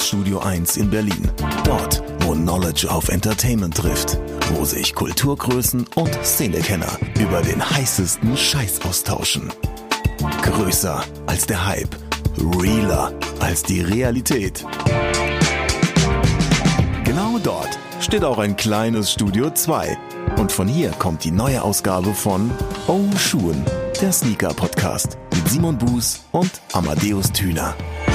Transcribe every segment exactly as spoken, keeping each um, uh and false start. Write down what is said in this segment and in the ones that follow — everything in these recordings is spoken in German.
Studio eins in Berlin. Dort, wo Knowledge auf Entertainment trifft. Wo sich Kulturgrößen und Szenekenner über den heißesten Scheiß austauschen. Größer als der Hype. Realer als die Realität. Genau dort steht auch ein kleines Studio zwei. Und von hier kommt die neue Ausgabe von Oh Schuhen, der Sneaker-Podcast mit Simon Buß und Amadeus Thüner.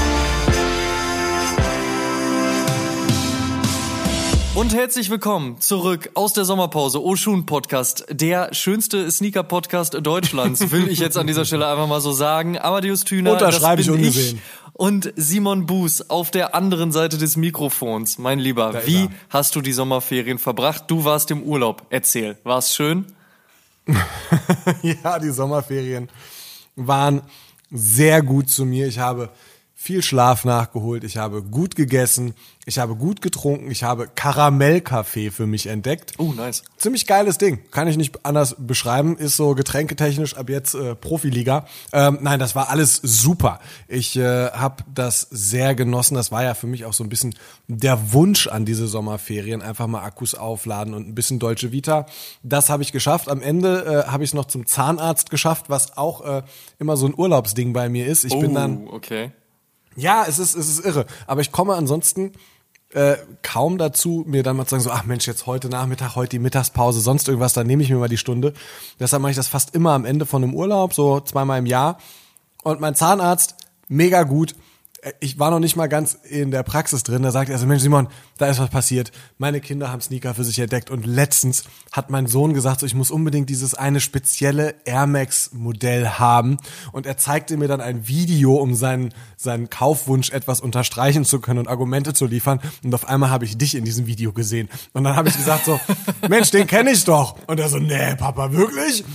Und herzlich willkommen zurück aus der Sommerpause. Oh Schuhen Podcast, der schönste Sneaker-Podcast Deutschlands, will ich jetzt an dieser Stelle einfach mal so sagen. Amadeus Thüner, Unterschreibe das bin ich ungesehen. Ich und Simon Buß auf der anderen Seite des Mikrofons. Mein Lieber, Da wie ist er. hast du die Sommerferien verbracht? Du warst im Urlaub. Erzähl, war's schön? Ja, die Sommerferien waren sehr gut zu mir. Ich habe viel Schlaf nachgeholt, ich habe gut gegessen, ich habe gut getrunken, ich habe Karamellkaffee für mich entdeckt. Oh, nice. Ziemlich geiles Ding, kann ich nicht anders beschreiben, ist so getränketechnisch ab jetzt äh, Profiliga. Ähm, nein, das war alles super. Ich äh, habe das sehr genossen, das war ja für mich auch so ein bisschen der Wunsch an diese Sommerferien, einfach mal Akkus aufladen und ein bisschen Dolce Vita. Das habe ich geschafft. Am Ende äh, habe ich es noch zum Zahnarzt geschafft, was auch äh, immer so ein Urlaubsding bei mir ist. Ich oh, bin dann okay. Ja, es ist, es ist irre. Aber ich komme ansonsten äh, kaum dazu, mir dann mal zu sagen, so, ach Mensch, jetzt heute Nachmittag, heute die Mittagspause, sonst irgendwas, dann nehme ich mir mal die Stunde. Deshalb mache ich das fast immer am Ende von einem Urlaub, so zweimal im Jahr. Und mein Zahnarzt, mega gut. Ich war noch nicht mal ganz in der Praxis drin, da sagt er so, Mensch Simon, da ist was passiert. Meine Kinder haben Sneaker für sich entdeckt und letztens hat mein Sohn gesagt, so, ich muss unbedingt dieses eine spezielle Air Max Modell haben. Und er zeigte mir dann ein Video, um seinen, seinen Kaufwunsch etwas unterstreichen zu können und Argumente zu liefern. Und auf einmal habe ich dich in diesem Video gesehen. Und dann habe ich gesagt so, Mensch, den kenne ich doch. Und er so, nee, Papa, wirklich?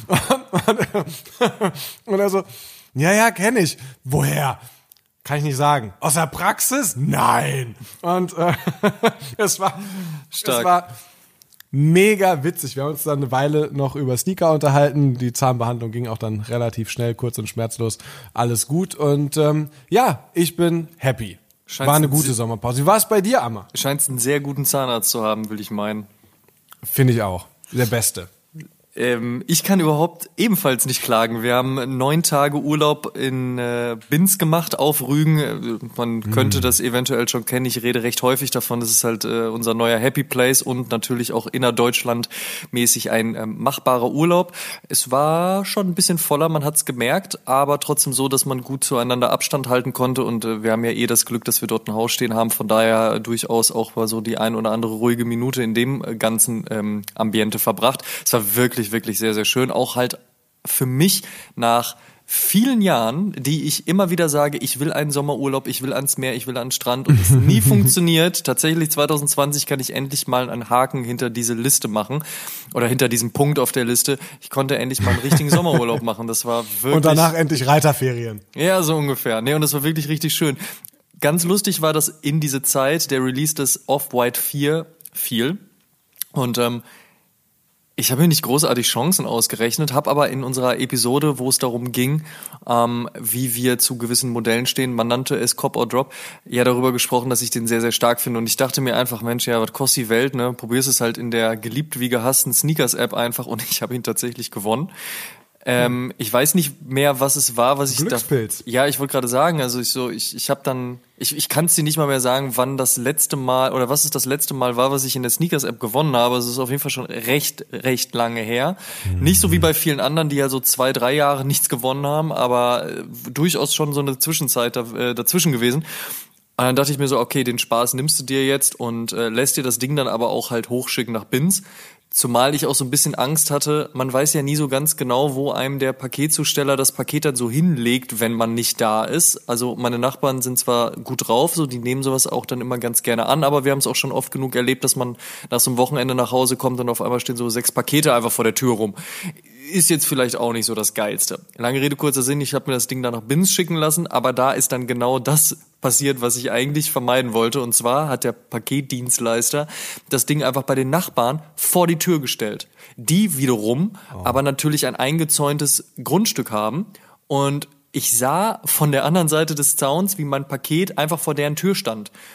Und er so, ja, ja, kenne ich. Woher? Kann ich nicht sagen. Aus der Praxis? Nein. Und äh, es war, Stark. es war mega witzig. Wir haben uns dann eine Weile noch über Sneaker unterhalten. Die Zahnbehandlung ging auch dann relativ schnell, kurz und schmerzlos. Alles gut. Und ähm, ja, ich bin happy. Scheint's war eine ein gute Se- Sommerpause. Wie war es bei dir, Amma? Scheinst einen sehr guten Zahnarzt zu haben, will ich meinen. Finde ich auch. Der Beste. Ähm, ich kann überhaupt ebenfalls nicht klagen. Wir haben neun Tage Urlaub in äh, Binz gemacht auf Rügen. Äh, Man mm. könnte das eventuell schon kennen. Ich rede recht häufig davon. Das ist halt äh, unser neuer Happy Place und natürlich auch innerdeutschland mäßig ein äh, machbarer Urlaub. Es war schon ein bisschen voller, man hat's gemerkt, aber trotzdem so, dass man gut zueinander Abstand halten konnte. Und äh, wir haben ja eh das Glück, dass wir dort ein Haus stehen haben. Von daher durchaus auch mal so die ein oder andere ruhige Minute in dem äh, ganzen ähm, Ambiente verbracht. Es war wirklich wirklich sehr, sehr schön. Auch halt für mich nach vielen Jahren, die ich immer wieder sage, ich will einen Sommerurlaub, ich will ans Meer, ich will an den Strand und es nie funktioniert. Tatsächlich zwanzig zwanzig kann ich endlich mal einen Haken hinter diese Liste machen oder hinter diesem Punkt auf der Liste. Ich konnte endlich mal einen richtigen Sommerurlaub machen. Das war wirklich... Und danach endlich Reiterferien. Ja, so ungefähr. Nee, und das war wirklich richtig schön. Ganz lustig war, dass in diese Zeit der Release des Off-White vier fiel und ähm, ich habe mir nicht großartig Chancen ausgerechnet, habe aber in unserer Episode, wo es darum ging, ähm, wie wir zu gewissen Modellen stehen, man nannte es Cop or Drop, ja darüber gesprochen, dass ich den sehr, sehr stark finde. Und ich dachte mir einfach, Mensch, ja, was kostet die Welt, ne? Probier's es halt in der geliebt wie gehassten Sneakers-App einfach und ich habe ihn tatsächlich gewonnen. Ähm, ich weiß nicht mehr, was es war, was ich Glückspilz. da. Ja, ich wollte gerade sagen, also ich so, ich, ich habe dann, ich, ich kann es dir nicht mal mehr sagen, wann das letzte Mal oder was es das letzte Mal war, was ich in der Sneakers-App gewonnen habe. Es ist auf jeden Fall schon recht, recht lange her. Mhm. Nicht so wie bei vielen anderen, die ja so zwei, drei Jahre nichts gewonnen haben, aber äh, durchaus schon so eine Zwischenzeit da, äh, dazwischen gewesen. Und dann dachte ich mir so, okay, den Spaß nimmst du dir jetzt und äh, lässt dir das Ding dann aber auch halt hochschicken nach Binz. Zumal ich auch so ein bisschen Angst hatte, man weiß ja nie so ganz genau, wo einem der Paketzusteller das Paket dann so hinlegt, wenn man nicht da ist. Also meine Nachbarn sind zwar gut drauf, so die nehmen sowas auch dann immer ganz gerne an, aber wir haben es auch schon oft genug erlebt, dass man nach so einem Wochenende nach Hause kommt und auf einmal stehen so sechs Pakete einfach vor der Tür rum. Ist jetzt vielleicht auch nicht so das Geilste. Lange Rede, kurzer Sinn, ich habe mir das Ding dann nach Binz schicken lassen, aber da ist dann genau das passiert, was ich eigentlich vermeiden wollte. Und zwar hat der Paketdienstleister das Ding einfach bei den Nachbarn vor die Tür gestellt. Die wiederum oh. aber natürlich ein eingezäuntes Grundstück haben. Und ich sah von der anderen Seite des Zauns, wie mein Paket einfach vor deren Tür stand.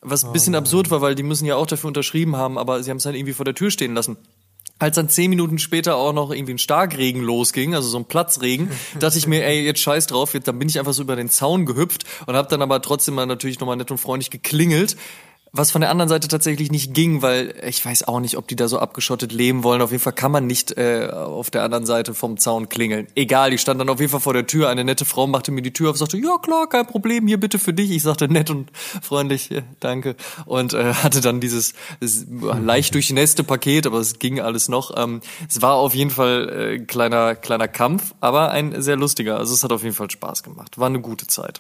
Was ein bisschen oh, absurd war, weil die müssen ja auch dafür unterschrieben haben, aber sie haben es dann irgendwie vor der Tür stehen lassen. Als dann zehn Minuten später auch noch irgendwie ein Starkregen losging, also so ein Platzregen, dachte ich mir, ey, jetzt scheiß drauf, jetzt, dann bin ich einfach so über den Zaun gehüpft und habe dann aber trotzdem mal natürlich nochmal nett und freundlich geklingelt. Was von der anderen Seite tatsächlich nicht ging, weil ich weiß auch nicht, ob die da so abgeschottet leben wollen. Auf jeden Fall kann man nicht äh, auf der anderen Seite vom Zaun klingeln. Egal, die stand dann auf jeden Fall vor der Tür. Eine nette Frau machte mir die Tür auf, sagte, ja klar, kein Problem, hier bitte für dich. Ich sagte nett und freundlich, ja, danke. Und äh, hatte dann dieses, dieses leicht durchnässte Paket, aber es ging alles noch. Ähm, es war auf jeden Fall äh, kleiner kleiner Kampf, aber ein sehr lustiger. Also es hat auf jeden Fall Spaß gemacht. War eine gute Zeit.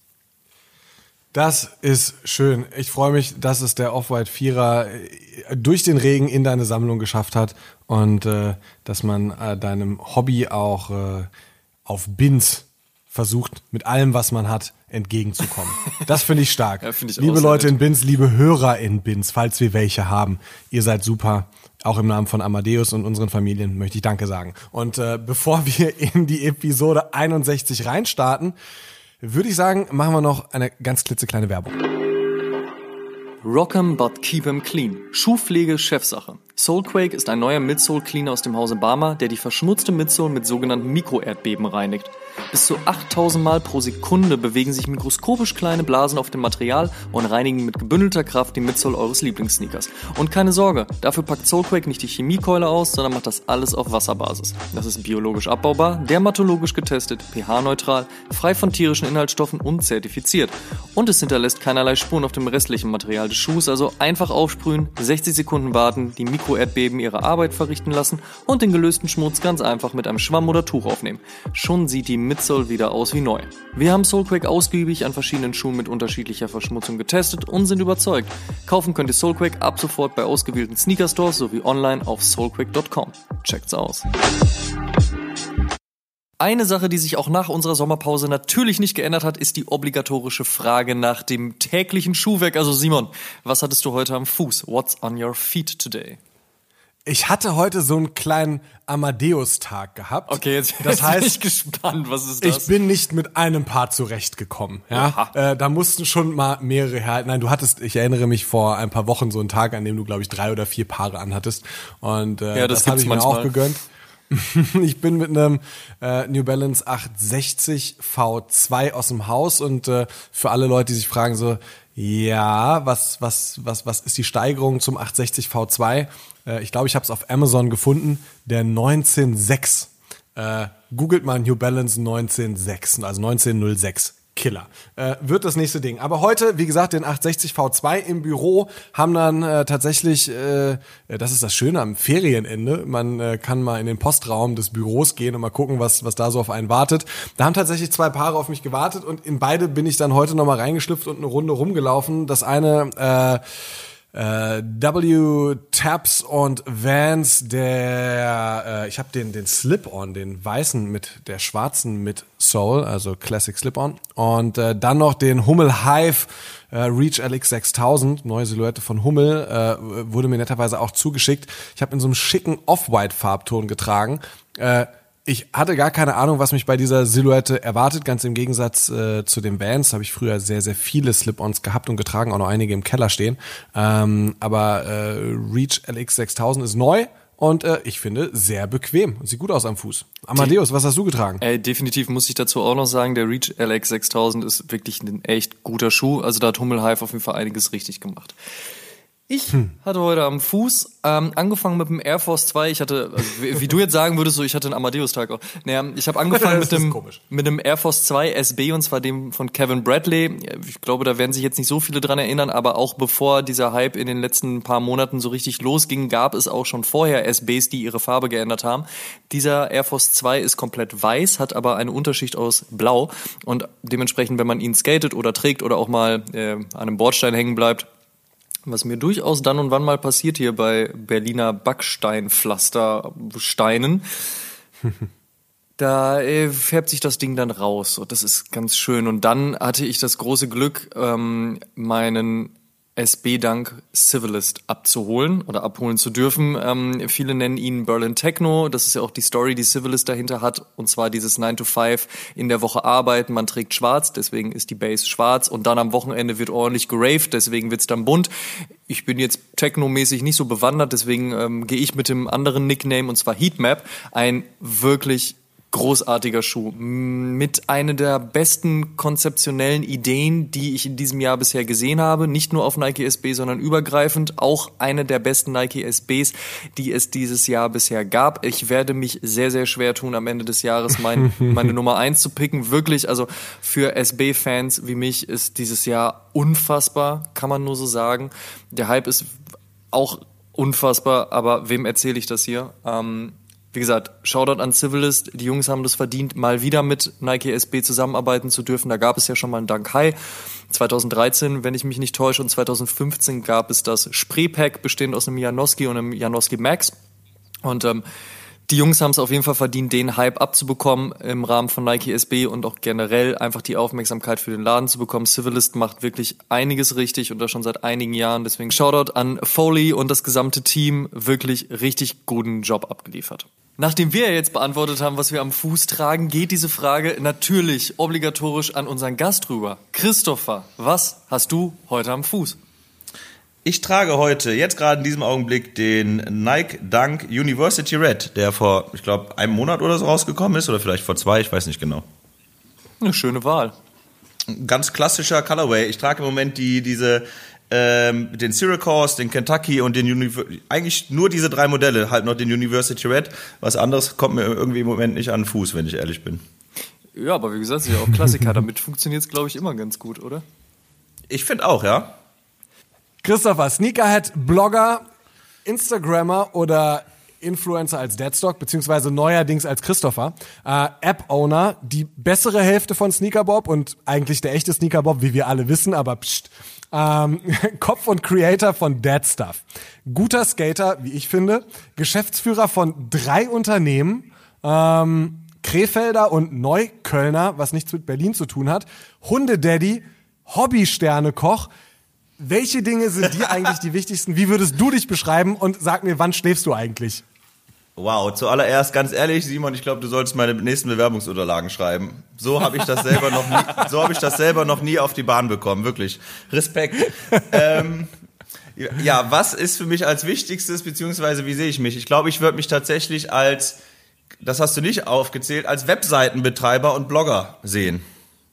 Das ist schön. Ich freue mich, dass es der Off-White Vierer durch den Regen in deine Sammlung geschafft hat und äh, dass man äh, deinem Hobby auch äh, auf Bins versucht, mit allem, was man hat, entgegenzukommen. Das finde ich stark. Ja, find ich liebe auch Leute nett. in Bins, liebe Hörer in Bins, falls wir welche haben, ihr seid super. Auch im Namen von Amadeus und unseren Familien möchte ich Danke sagen. Und äh, bevor wir in die Episode einundsechzig reinstarten, würde ich sagen, machen wir noch eine ganz klitzekleine Werbung. Rock'em but keep 'em clean. Schuhpflege Chefsache. Soulquake ist ein neuer Midsole Cleaner aus dem Hause Barmer, der die verschmutzte Midsole mit sogenannten Mikroerdbeben reinigt. Bis zu achttausend Mal pro Sekunde bewegen sich mikroskopisch kleine Blasen auf dem Material und reinigen mit gebündelter Kraft die Midsole eures Lieblingssneakers. Und keine Sorge, dafür packt Soulquake nicht die Chemiekeule aus, sondern macht das alles auf Wasserbasis. Das ist biologisch abbaubar, dermatologisch getestet, pH-neutral, frei von tierischen Inhaltsstoffen und zertifiziert. Und es hinterlässt keinerlei Spuren auf dem restlichen Material des Schuhs, also einfach aufsprühen, sechzig Sekunden warten, die Mikroerdbeben ihre Arbeit verrichten lassen und den gelösten Schmutz ganz einfach mit einem Schwamm oder Tuch aufnehmen. Schon sieht die Midsole wieder aus wie neu. Wir haben Soulquake ausgiebig an verschiedenen Schuhen mit unterschiedlicher Verschmutzung getestet und sind überzeugt. Kaufen könnt ihr Soulquake ab sofort bei ausgewählten Sneaker-Stores sowie online auf soulquake punkt com. Checkt's aus. Eine Sache, die sich auch nach unserer Sommerpause natürlich nicht geändert hat, ist die obligatorische Frage nach dem täglichen Schuhwerk. Also Simon, was hattest du heute am Fuß? What's on your feet today? Ich hatte heute so einen kleinen Amadeus-Tag gehabt. Okay, jetzt, das jetzt heißt, bin ich gespannt. Was ist das? Ich bin nicht mit einem Paar zurechtgekommen. Ja, äh, da mussten schon mal mehrere her. Nein, du hattest, ich erinnere mich vor ein paar Wochen so einen Tag, an dem du, glaube ich, drei oder vier Paare anhattest. Und äh, ja, das, das habe ich mir manchmal auch gegönnt. Ich bin mit einem äh, New Balance achthundertsechzig V zwei aus dem Haus und äh, für alle Leute, die sich fragen so, ja, was was was was ist die Steigerung zum achthundertsechzig V zwei? Äh, ich glaube, ich habe es auf Amazon gefunden, der neunzehn sechs. Äh, googelt mal New Balance neunzehn sechs, also neunzehn null sechs. Killer. Äh, wird das nächste Ding. Aber heute, wie gesagt, den achthundertsechzig V zwei im Büro, haben dann äh, tatsächlich, äh, das ist das Schöne am Ferienende, man äh, kann mal in den Postraum des Büros gehen und mal gucken, was was da so auf einen wartet. Da haben tatsächlich zwei Paare auf mich gewartet und in beide bin ich dann heute nochmal reingeschlüpft und eine Runde rumgelaufen. Das eine, äh, Äh, W Taps und Vans, der äh, ich habe den den Slip-On, den weißen mit der schwarzen mit Sole, also Classic Slip-On, und äh, dann noch den Hummel Hive äh, Reach L X sechstausend, neue Silhouette von Hummel, äh, wurde mir netterweise auch zugeschickt. Ich habe in so einem schicken Off-White Farbton getragen. Äh, Ich hatte gar keine Ahnung, was mich bei dieser Silhouette erwartet. Ganz im Gegensatz äh, zu den Vans habe ich früher sehr, sehr viele Slip-Ons gehabt und getragen, auch noch einige im Keller stehen. Ähm, aber äh, Reach L X sechstausend ist neu und äh, ich finde sehr bequem. Sieht gut aus am Fuß. Amadeus, was hast du getragen? Ey, definitiv muss ich dazu auch noch sagen, der Reach L X sechstausend ist wirklich ein echt guter Schuh. Also da hat Hummel Hive auf jeden Fall einiges richtig gemacht. Ich hm. hatte heute am Fuß ähm, angefangen mit dem Air Force zwei. Ich hatte, also wie, wie du jetzt sagen würdest, so ich hatte einen Amadeus-Tag auch. Naja, ich habe angefangen mit dem mit dem Air Force zwei S B und zwar dem von Kevin Bradley. Ich glaube, da werden sich jetzt nicht so viele dran erinnern, aber auch bevor dieser Hype in den letzten paar Monaten so richtig losging, gab es auch schon vorher S Bs, die ihre Farbe geändert haben. Dieser Air Force zwei ist komplett weiß, hat aber eine Unterschicht aus Blau und dementsprechend, wenn man ihn skatet oder trägt oder auch mal äh, an einem Bordstein hängen bleibt, was mir durchaus dann und wann mal passiert hier bei Berliner Backsteinpflastersteinen, da äh, färbt sich das Ding dann raus und das ist ganz schön. Und dann hatte ich das große Glück, ähm, meinen S B-Dunk Civilist abzuholen oder abholen zu dürfen. Ähm, viele nennen ihn Berlin Techno. Das ist ja auch die Story, die Civilist dahinter hat. Und zwar dieses nine to five in der Woche arbeiten. Man trägt schwarz, deswegen ist die Base schwarz. Und dann am Wochenende wird ordentlich geraved, deswegen wird's dann bunt. Ich bin jetzt technomäßig nicht so bewandert, deswegen ähm, gehe ich mit dem anderen Nickname, und zwar Heatmap. Ein wirklich großartiger Schuh. Mit einer der besten konzeptionellen Ideen, die ich in diesem Jahr bisher gesehen habe. Nicht nur auf Nike S B, sondern übergreifend. Auch eine der besten Nike S Bs, die es dieses Jahr bisher gab. Ich werde mich sehr, sehr schwer tun, am Ende des Jahres mein, meine Nummer eins zu picken. Wirklich, also für S B-Fans wie mich ist dieses Jahr unfassbar, kann man nur so sagen. Der Hype ist auch unfassbar, aber wem erzähle ich das hier? Ähm, Wie gesagt, Shoutout an Civilist. Die Jungs haben das verdient, mal wieder mit Nike S B zusammenarbeiten zu dürfen. Da gab es ja schon mal einen Dunk High. zwanzig dreizehn, wenn ich mich nicht täusche, und zwanzig fünfzehn gab es das Spraypack, bestehend aus einem Janowski und einem Janowski Max. Und ähm, die Jungs haben es auf jeden Fall verdient, den Hype abzubekommen im Rahmen von Nike S B und auch generell einfach die Aufmerksamkeit für den Laden zu bekommen. Civilist macht wirklich einiges richtig und das schon seit einigen Jahren. Deswegen Shoutout an Foley und das gesamte Team. Wirklich richtig guten Job abgeliefert. Nachdem wir jetzt beantwortet haben, was wir am Fuß tragen, geht diese Frage natürlich obligatorisch an unseren Gast rüber. Christopher, was hast du heute am Fuß? Ich trage heute, jetzt gerade in diesem Augenblick, den Nike Dunk University Red, der vor, ich glaube, einem Monat oder so rausgekommen ist, oder vielleicht vor zwei, ich weiß nicht genau. Eine schöne Wahl. Ganz klassischer Colorway. Ich trage im Moment die diese ähm, den Syracuse, den Kentucky und den Uni- eigentlich nur diese drei Modelle, halt noch den University Red. Was anderes kommt mir irgendwie im Moment nicht an den Fuß, wenn ich ehrlich bin. Ja, aber wie gesagt, das ist ja auch Klassiker. Damit funktioniert es, glaube ich, immer ganz gut, oder? Ich finde auch, ja. Christopher, Sneakerhead, Blogger, Instagrammer oder Influencer als Deadstock, beziehungsweise neuerdings als Christopher, äh, App-Owner, die bessere Hälfte von Sneakerbob und eigentlich der echte Sneakerbob, wie wir alle wissen, aber pst, ähm, Kopf und Creator von Dead Stuff, guter Skater, wie ich finde, Geschäftsführer von drei Unternehmen, ähm, Krefelder und Neuköllner, was nichts mit Berlin zu tun hat, Hundedaddy, Hobby-Sternekoch. Welche Dinge sind dir eigentlich die wichtigsten? Wie würdest du dich beschreiben? Und sag mir, wann schläfst du eigentlich? Wow, zuallererst ganz ehrlich, Simon, ich glaube, du solltest meine nächsten Bewerbungsunterlagen schreiben. So habe ich das selber noch nie, so habe ich das selber noch nie auf die Bahn bekommen, wirklich. Respekt. ähm, ja, was ist für mich als Wichtigstes, beziehungsweise wie sehe ich mich? Ich glaube, ich würde mich tatsächlich als, das hast du nicht aufgezählt, als Webseitenbetreiber und Blogger sehen.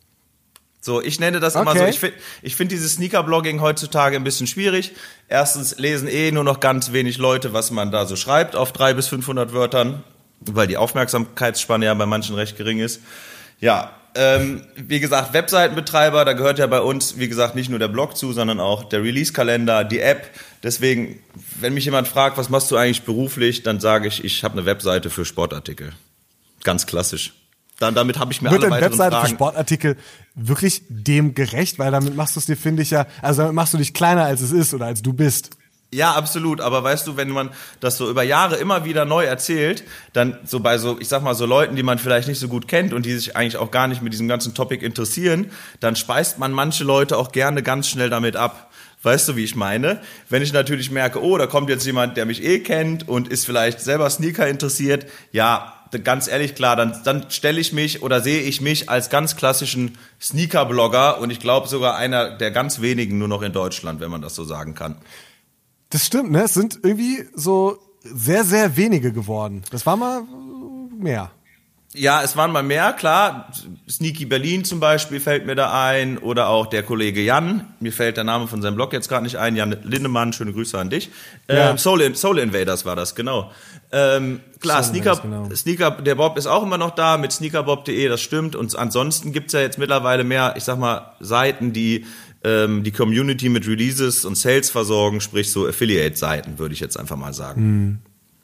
So, ich nenne das immer okay. so, ich finde ich find dieses Sneaker-Blogging heutzutage ein bisschen schwierig. Erstens lesen eh nur noch ganz wenig Leute, was man da so schreibt, auf dreihundert bis fünfhundert Wörtern, weil die Aufmerksamkeitsspanne ja bei manchen recht gering ist. Ja, ähm, wie gesagt, Webseitenbetreiber, da gehört ja bei uns, wie gesagt, nicht nur der Blog zu, sondern auch der Release-Kalender, die App. Deswegen, wenn mich jemand fragt, was machst du eigentlich beruflich, dann sage ich, ich habe eine Webseite für Sportartikel. Ganz klassisch. Dann, damit habe ich mir Wird alle eine weiteren Webseite Fragen. für Sportartikel wirklich dem gerecht? Weil damit machst du es dir, finde ich ja, also damit machst du dich kleiner, als es ist oder als du bist. Ja, absolut. Aber weißt du, wenn man das so über Jahre immer wieder neu erzählt, dann so bei so, ich sag mal so Leuten, die man vielleicht nicht so gut kennt und die sich eigentlich auch gar nicht mit diesem ganzen Topic interessieren, dann speist man manche Leute auch gerne ganz schnell damit ab. Weißt du, wie ich meine? Wenn ich natürlich merke, oh, da kommt jetzt jemand, der mich eh kennt und ist vielleicht selber Sneaker interessiert, ja, ganz ehrlich, klar, dann, dann stelle ich mich oder sehe ich mich als ganz klassischen Sneaker-Blogger und ich glaube sogar einer der ganz wenigen nur noch in Deutschland, wenn man das so sagen kann. Das stimmt, ne? Es sind irgendwie so sehr, sehr wenige geworden. Das war mal mehr. Ja, es waren mal mehr, klar. Sneaky Berlin zum Beispiel fällt mir da ein oder auch der Kollege Jan. Mir fällt der Name von seinem Blog jetzt gerade nicht ein. Jan Lindemann, schöne Grüße an dich. Ja. Ähm, Soul, Soul Invaders war das, genau. Ähm, klar, Soul Sneaker, Invaders, genau. Sneaker, der Bob ist auch immer noch da mit sneakerbob punkt de, das stimmt. Und ansonsten gibt's ja jetzt mittlerweile mehr, ich sag mal, Seiten, die ähm, die Community mit Releases und Sales versorgen, sprich so Affiliate-Seiten, würde ich jetzt einfach mal sagen. Mhm.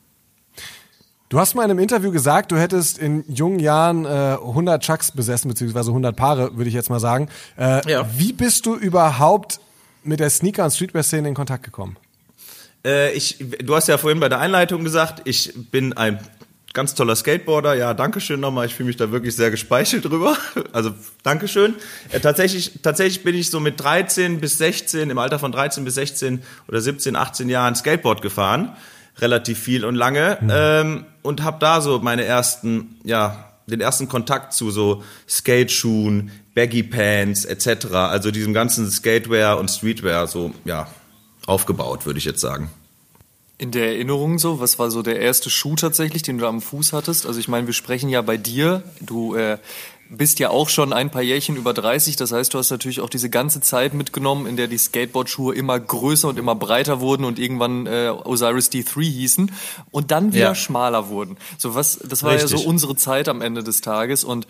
Du hast mal in einem Interview gesagt, du hättest in jungen Jahren äh, hundert Chucks besessen, beziehungsweise hundert Paare, würde ich jetzt mal sagen. Äh, Ja. Wie bist du überhaupt mit der Sneaker- und Streetwear-Szene in Kontakt gekommen? Äh, ich, du hast ja vorhin bei der Einleitung gesagt, ich bin ein ganz toller Skateboarder. Ja, Dankeschön nochmal. Ich fühle mich da wirklich sehr gespeichelt drüber. Also Dankeschön. Äh, tatsächlich, tatsächlich bin ich so mit dreizehn bis sechzehn, im Alter von dreizehn bis sechzehn oder siebzehn, achtzehn Jahren Skateboard gefahren. Relativ viel und lange. Mhm. Ähm, und habe da so meine ersten, ja, den ersten Kontakt zu so Skateschuhen, Baggy Pants et cetera. Also diesem ganzen Skatewear und Streetwear so, ja, aufgebaut, würde ich jetzt sagen. In der Erinnerung so, was war so der erste Schuh tatsächlich, den du am Fuß hattest? Also ich meine, wir sprechen ja bei dir, du äh, bist ja auch schon ein paar Jährchen über dreißig, das heißt, du hast natürlich auch diese ganze Zeit mitgenommen, in der die Skateboard-Schuhe immer größer und immer breiter wurden und irgendwann äh, Osiris D drei hießen und dann wieder ja. schmaler wurden. So was, das war Richtig. ja so unsere Zeit am Ende des Tages. Und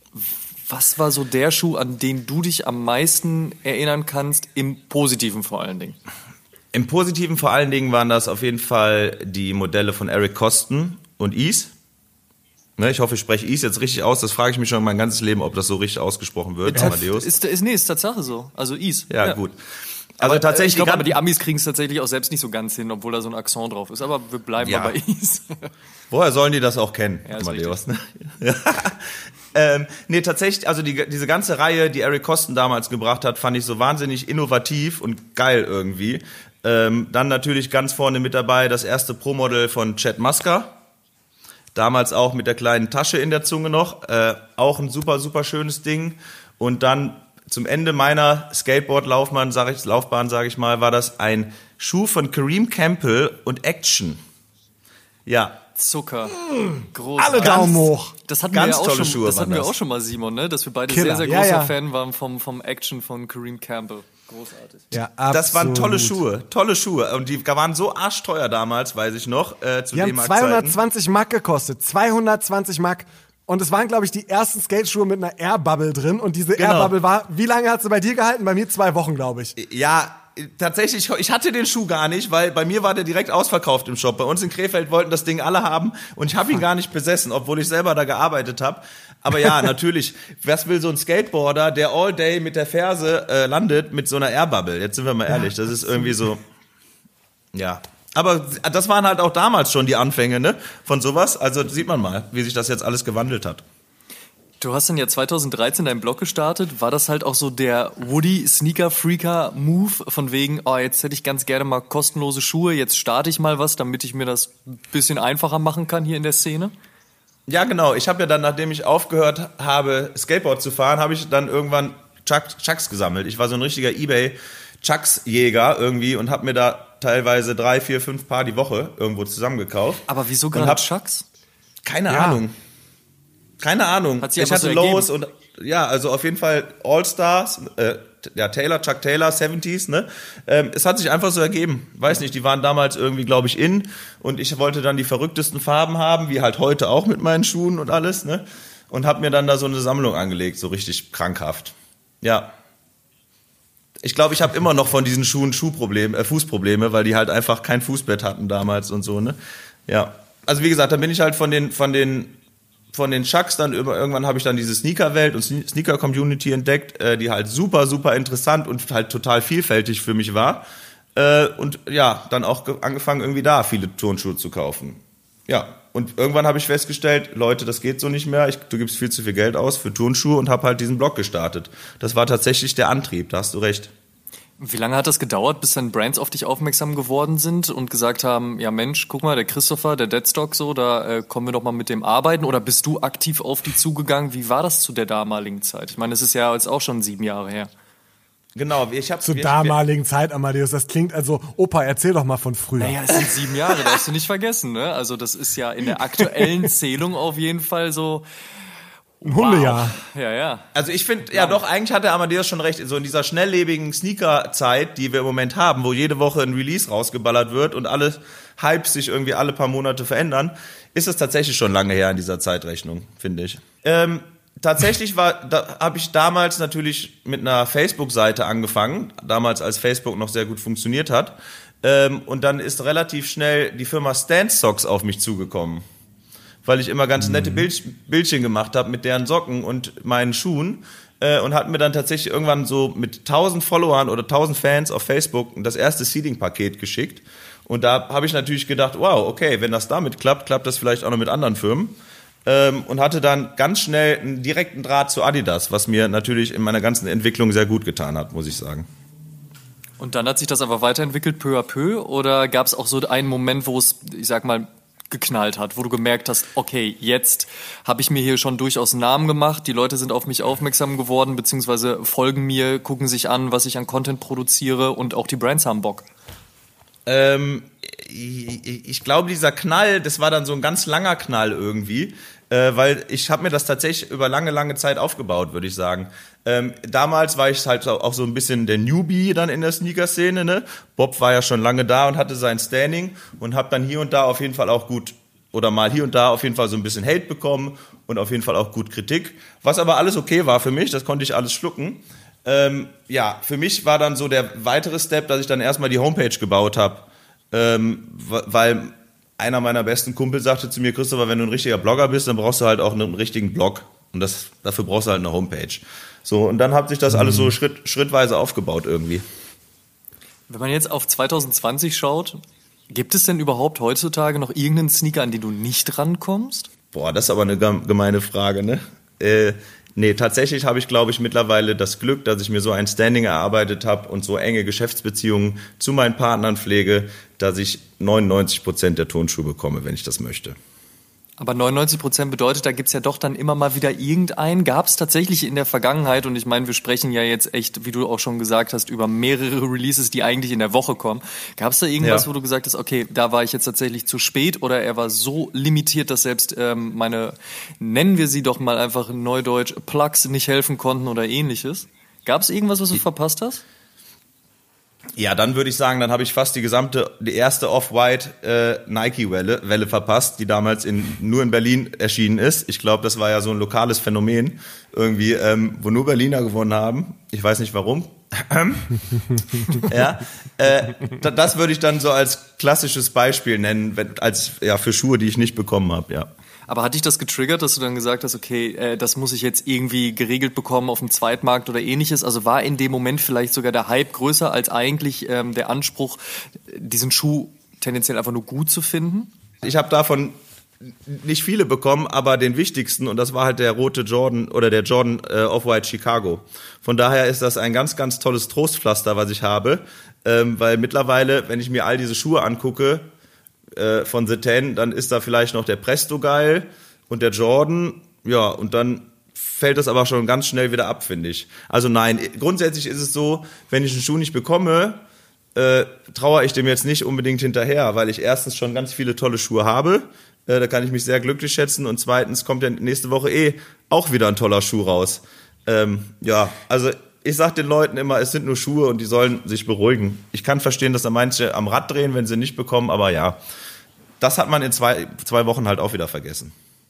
was war so der Schuh, an den du dich am meisten erinnern kannst, im Positiven vor allen Dingen? Im Positiven vor allen Dingen waren das auf jeden Fall die Modelle von Eric Coston und Ease. Ne, ich hoffe, ich spreche Ease jetzt richtig aus. Das frage ich mich schon mein ganzes Leben, ob das so richtig ausgesprochen wird. Ja, Amadeus. Ist, ist, nee, ist Tatsache so. Also Ease. Ja, ja. gut. Also aber, tatsächlich, ich glaube, aber die Amis kriegen es tatsächlich auch selbst nicht so ganz hin, obwohl da so ein Akzent drauf ist. Aber wir bleiben ja. mal bei Ease. Woher sollen die das auch kennen, ja, Amadeus? Ne? Ja. Ähm, nee, tatsächlich, also die, diese ganze Reihe, die Eric Coston damals gebracht hat, fand ich so wahnsinnig innovativ und geil irgendwie. Ähm, dann natürlich ganz vorne mit dabei das erste Pro-Modell von Chad Muska. Damals auch mit der kleinen Tasche in der Zunge noch. Äh, auch ein super, super schönes Ding. Und dann zum Ende meiner Skateboard-Laufbahn, sag ich, Laufbahn, sage ich mal, war das ein Schuh von Kareem Campbell und Action. Ja. Zucker. Großartig. Alle Daumen hoch. Das hatten, Ganz wir, ja auch tolle schon, Schuhe das hatten wir das. auch schon mal, Simon, ne? Dass wir beide Killer. sehr, sehr Ja, großer ja. Fan waren vom, vom Action von Kareem Campbell. Großartig. Ja, absolut. Das waren tolle Schuhe, tolle Schuhe. Und die waren so arschteuer damals, weiß ich noch, äh, zu die dem haben zweihundertzwanzig Mark gekostet. zweihundertzwanzig Mark. Und es waren, glaube ich, die ersten Skateschuhe mit einer Airbubble drin. Und diese Genau. Airbubble war, wie lange hat sie bei dir gehalten? Bei mir zwei Wochen, glaube ich. Ja, tatsächlich, ich hatte den Schuh gar nicht, weil bei mir war der direkt ausverkauft im Shop. Bei uns in Krefeld wollten das Ding alle haben und ich habe ihn gar nicht besessen, obwohl ich selber da gearbeitet habe. Aber ja, natürlich, was will so ein Skateboarder, der all day mit der Ferse äh, landet mit so einer Airbubble? Jetzt sind wir mal ehrlich, das ist irgendwie so, ja. Aber das waren halt auch damals schon die Anfänge, ne, von sowas. Also sieht man mal, wie sich das jetzt alles gewandelt hat. Du hast dann ja zweitausenddreizehn deinen Blog gestartet. War das halt auch so der Woody-Sneaker-Freaker-Move von wegen, oh, jetzt hätte ich ganz gerne mal kostenlose Schuhe, jetzt starte ich mal was, damit ich mir das ein bisschen einfacher machen kann hier in der Szene? Ja, genau. Ich habe ja dann, nachdem ich aufgehört habe, Skateboard zu fahren, habe ich dann irgendwann Chuck, Chucks gesammelt. Ich war so ein richtiger eBay-Chucks-Jäger irgendwie und habe mir da teilweise drei, vier, fünf Paar die Woche irgendwo zusammengekauft. Aber wieso gerade Chucks? Keine Ja. Ahnung. Keine Ahnung. Hat sich ich einfach hatte so Lows ergeben. und ja, also auf jeden Fall All-Stars, äh, ja, Taylor, Chuck Taylor, siebziger, ne? Ähm, es hat sich einfach so ergeben. Weiß nicht, die waren damals irgendwie, glaube ich, in und ich wollte dann die verrücktesten Farben haben, wie halt heute auch mit meinen Schuhen und alles, ne? Und habe mir dann da so eine Sammlung angelegt, so richtig krankhaft. Ja. Ich glaube, ich habe immer noch von diesen Schuhen Schuhprobleme, äh, Fußprobleme, weil die halt einfach kein Fußbett hatten damals und so, ne? Ja. Also wie gesagt, da bin ich halt von den von den von den Chucks dann über, irgendwann habe ich dann diese Sneaker-Welt und Sneaker-Community entdeckt, äh, die halt super, super interessant und halt total vielfältig für mich war. Äh, und ja, dann auch ge- angefangen, irgendwie da viele Turnschuhe zu kaufen. Ja, und irgendwann habe ich festgestellt, Leute, das geht so nicht mehr, ich, du gibst viel zu viel Geld aus für Turnschuhe und habe halt diesen Blog gestartet. Das war tatsächlich der Antrieb, da hast du recht. Wie lange hat das gedauert, bis dann Brands auf dich aufmerksam geworden sind und gesagt haben, ja Mensch, guck mal, der Christopher, der Deadstock so, da äh, kommen wir doch mal mit dem arbeiten? Oder bist du aktiv auf die zugegangen? Wie war das zu der damaligen Zeit? Ich meine, es ist ja jetzt auch schon sieben Jahre her. Genau, ich habe Zur damaligen Zeit, Amadeus, das klingt also, Opa, erzähl doch mal von früher. Naja, es sind sieben Jahre, darfst du nicht vergessen, ne? Also das ist ja in der aktuellen Zählung auf jeden Fall so... Ein Hundejahr. Wow. Ja, ja. Also ich finde, ja doch, eigentlich hat der Amadeus schon recht, so in dieser schnelllebigen Sneaker-Zeit, die wir im Moment haben, wo jede Woche ein Release rausgeballert wird und alle Hypes sich irgendwie alle paar Monate verändern, ist es tatsächlich schon lange her in dieser Zeitrechnung, finde ich. Ähm, tatsächlich war, da habe ich damals natürlich mit einer Facebook-Seite angefangen, damals als Facebook noch sehr gut funktioniert hat, ähm, und dann ist relativ schnell die Firma Stance Socks auf mich zugekommen, weil ich immer ganz nette Bild, Bildchen gemacht habe mit deren Socken und meinen Schuhen äh, und hat mir dann tatsächlich irgendwann so mit tausend Followern oder tausend Fans auf Facebook das erste Seeding-Paket geschickt Und da habe ich natürlich gedacht, wow, okay, wenn das damit klappt, klappt das vielleicht auch noch mit anderen Firmen. Ähm, und hatte dann ganz schnell einen direkten Draht zu Adidas, was mir natürlich in meiner ganzen Entwicklung sehr gut getan hat, muss ich sagen. Und dann hat sich das aber weiterentwickelt, peu à peu? Oder gab es auch so einen Moment, wo es, ich sag mal, geknallt hat, wo du gemerkt hast, okay, jetzt habe ich mir hier schon durchaus einen Namen gemacht, die Leute sind auf mich aufmerksam geworden, beziehungsweise folgen mir, gucken sich an, was ich an Content produziere und auch die Brands haben Bock? Ähm, ich, ich glaube, dieser Knall, das war dann so ein ganz langer Knall irgendwie, äh, weil ich habe mir das tatsächlich über lange, lange Zeit aufgebaut, würde ich sagen. Ähm, damals war ich halt auch so ein bisschen der Newbie dann in der Sneaker-Szene, ne? Bob war ja schon lange da und hatte sein Standing und habe dann hier und da auf jeden Fall auch gut, oder mal hier und da auf jeden Fall so ein bisschen Hate bekommen und auf jeden Fall auch gut Kritik, was aber alles okay war für mich, das konnte ich alles schlucken. Ähm, ja, für mich war dann so der weitere Step, dass ich dann erstmal die Homepage gebaut habe, ähm, weil einer meiner besten Kumpel sagte zu mir, Christopher, wenn du ein richtiger Blogger bist, dann brauchst du halt auch einen richtigen Blog und das, dafür brauchst du halt eine Homepage. So, und dann hat sich das alles so Schritt, schrittweise aufgebaut irgendwie. Wenn man jetzt auf zwanzig zwanzig schaut, gibt es denn überhaupt heutzutage noch irgendeinen Sneaker, an den du nicht rankommst? Boah, das ist aber eine gemeine Frage, ne? Äh, Nee, tatsächlich habe ich, glaube ich, mittlerweile das Glück, dass ich mir so ein Standing erarbeitet habe und so enge Geschäftsbeziehungen zu meinen Partnern pflege, dass ich neunundneunzig Prozent der Turnschuhe bekomme, wenn ich das möchte. Aber neunundneunzig Prozent bedeutet, da gibt's ja doch dann immer mal wieder irgendeinen. Gab es tatsächlich in der Vergangenheit, und ich meine, wir sprechen ja jetzt echt, wie du auch schon gesagt hast, über mehrere Releases, die eigentlich in der Woche kommen. Gab es da irgendwas, ja, wo du gesagt hast, okay, da war ich jetzt tatsächlich zu spät oder er war so limitiert, dass selbst ähm, meine, nennen wir sie doch mal einfach neudeutsch, Plugs nicht helfen konnten oder ähnliches? Gab es irgendwas, was du verpasst hast? Ja, dann würde ich sagen, dann habe ich fast die gesamte, die erste Off-White äh, Nike-Welle Welle verpasst, die damals in, nur in Berlin erschienen ist. Ich glaube, das war ja so ein lokales Phänomen, irgendwie, ähm, wo nur Berliner gewonnen haben. Ich weiß nicht warum. ja, äh, das würde ich dann so als klassisches Beispiel nennen, wenn, als ja für Schuhe, die ich nicht bekommen habe, ja. Aber hat dich das getriggert, dass du dann gesagt hast, okay, äh, das muss ich jetzt irgendwie geregelt bekommen auf dem Zweitmarkt oder ähnliches? Also war in dem Moment vielleicht sogar der Hype größer als eigentlich ähm, der Anspruch, diesen Schuh tendenziell einfach nur gut zu finden? Ich habe davon nicht viele bekommen, aber den wichtigsten, und das war halt der rote Jordan oder der Jordan äh, Off-White Chicago. Von daher ist das ein ganz, ganz tolles Trostpflaster, was ich habe, ähm, weil mittlerweile, wenn ich mir all diese Schuhe angucke, von The Ten, dann ist da vielleicht noch der Presto geil und der Jordan, ja, und dann fällt das aber schon ganz schnell wieder ab, finde ich. Also nein, grundsätzlich ist es so, wenn ich einen Schuh nicht bekomme, äh, trauere ich dem jetzt nicht unbedingt hinterher, weil ich erstens schon ganz viele tolle Schuhe habe, äh, da kann ich mich sehr glücklich schätzen, und zweitens kommt ja nächste Woche eh auch wieder ein toller Schuh raus. Ähm, ja, also ich sag den Leuten immer, es sind nur Schuhe und die sollen sich beruhigen. Ich kann verstehen, dass da manche am Rad drehen, wenn sie nicht bekommen, aber ja, das hat man in zwei, zwei Wochen halt auch wieder vergessen.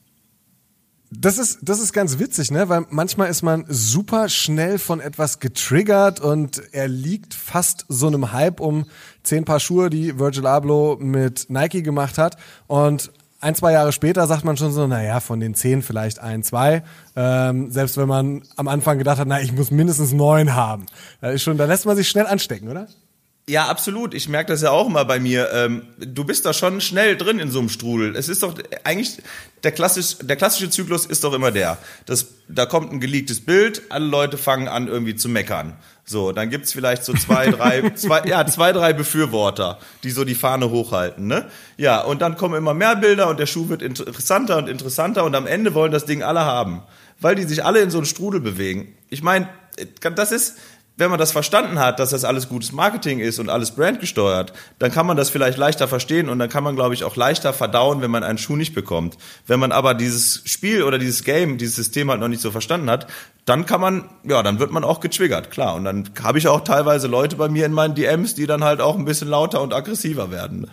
Das ist, das ist ganz witzig, ne? Weil manchmal ist man super schnell von etwas getriggert und er liegt fast so einem Hype um zehn Paar Schuhe, die Virgil Abloh mit Nike gemacht hat, und ein, zwei Jahre später sagt man schon so, naja, von den zehn vielleicht ein, zwei. Ähm, selbst wenn man am Anfang gedacht hat, na, ich muss mindestens neun haben. Da ist schon, da lässt man sich schnell anstecken, oder? Ja, absolut. Ich merke das ja auch immer bei mir. Ähm, du bist da schon schnell drin in so einem Strudel. Es ist doch eigentlich, der, klassisch, der klassische Zyklus ist doch immer der. Das, da kommt ein geleaktes Bild, alle Leute fangen an irgendwie zu meckern. So, dann gibt's vielleicht so zwei, drei, zwei, ja, zwei, drei Befürworter, die so die Fahne hochhalten, ne? Ja, und dann kommen immer mehr Bilder und der Schuh wird interessanter und interessanter und am Ende wollen das Ding alle haben, weil die sich alle in so einen Strudel bewegen. Ich meine, das ist, wenn man das verstanden hat, dass das alles gutes Marketing ist und alles brandgesteuert, dann kann man das vielleicht leichter verstehen und dann kann man, glaube ich, auch leichter verdauen, wenn man einen Schuh nicht bekommt. Wenn man aber dieses Spiel oder dieses Game, dieses System halt noch nicht so verstanden hat, dann kann man, ja, dann wird man auch getriggert, klar. Und dann habe ich auch teilweise Leute bei mir in meinen D Ms, die dann halt auch ein bisschen lauter und aggressiver werden.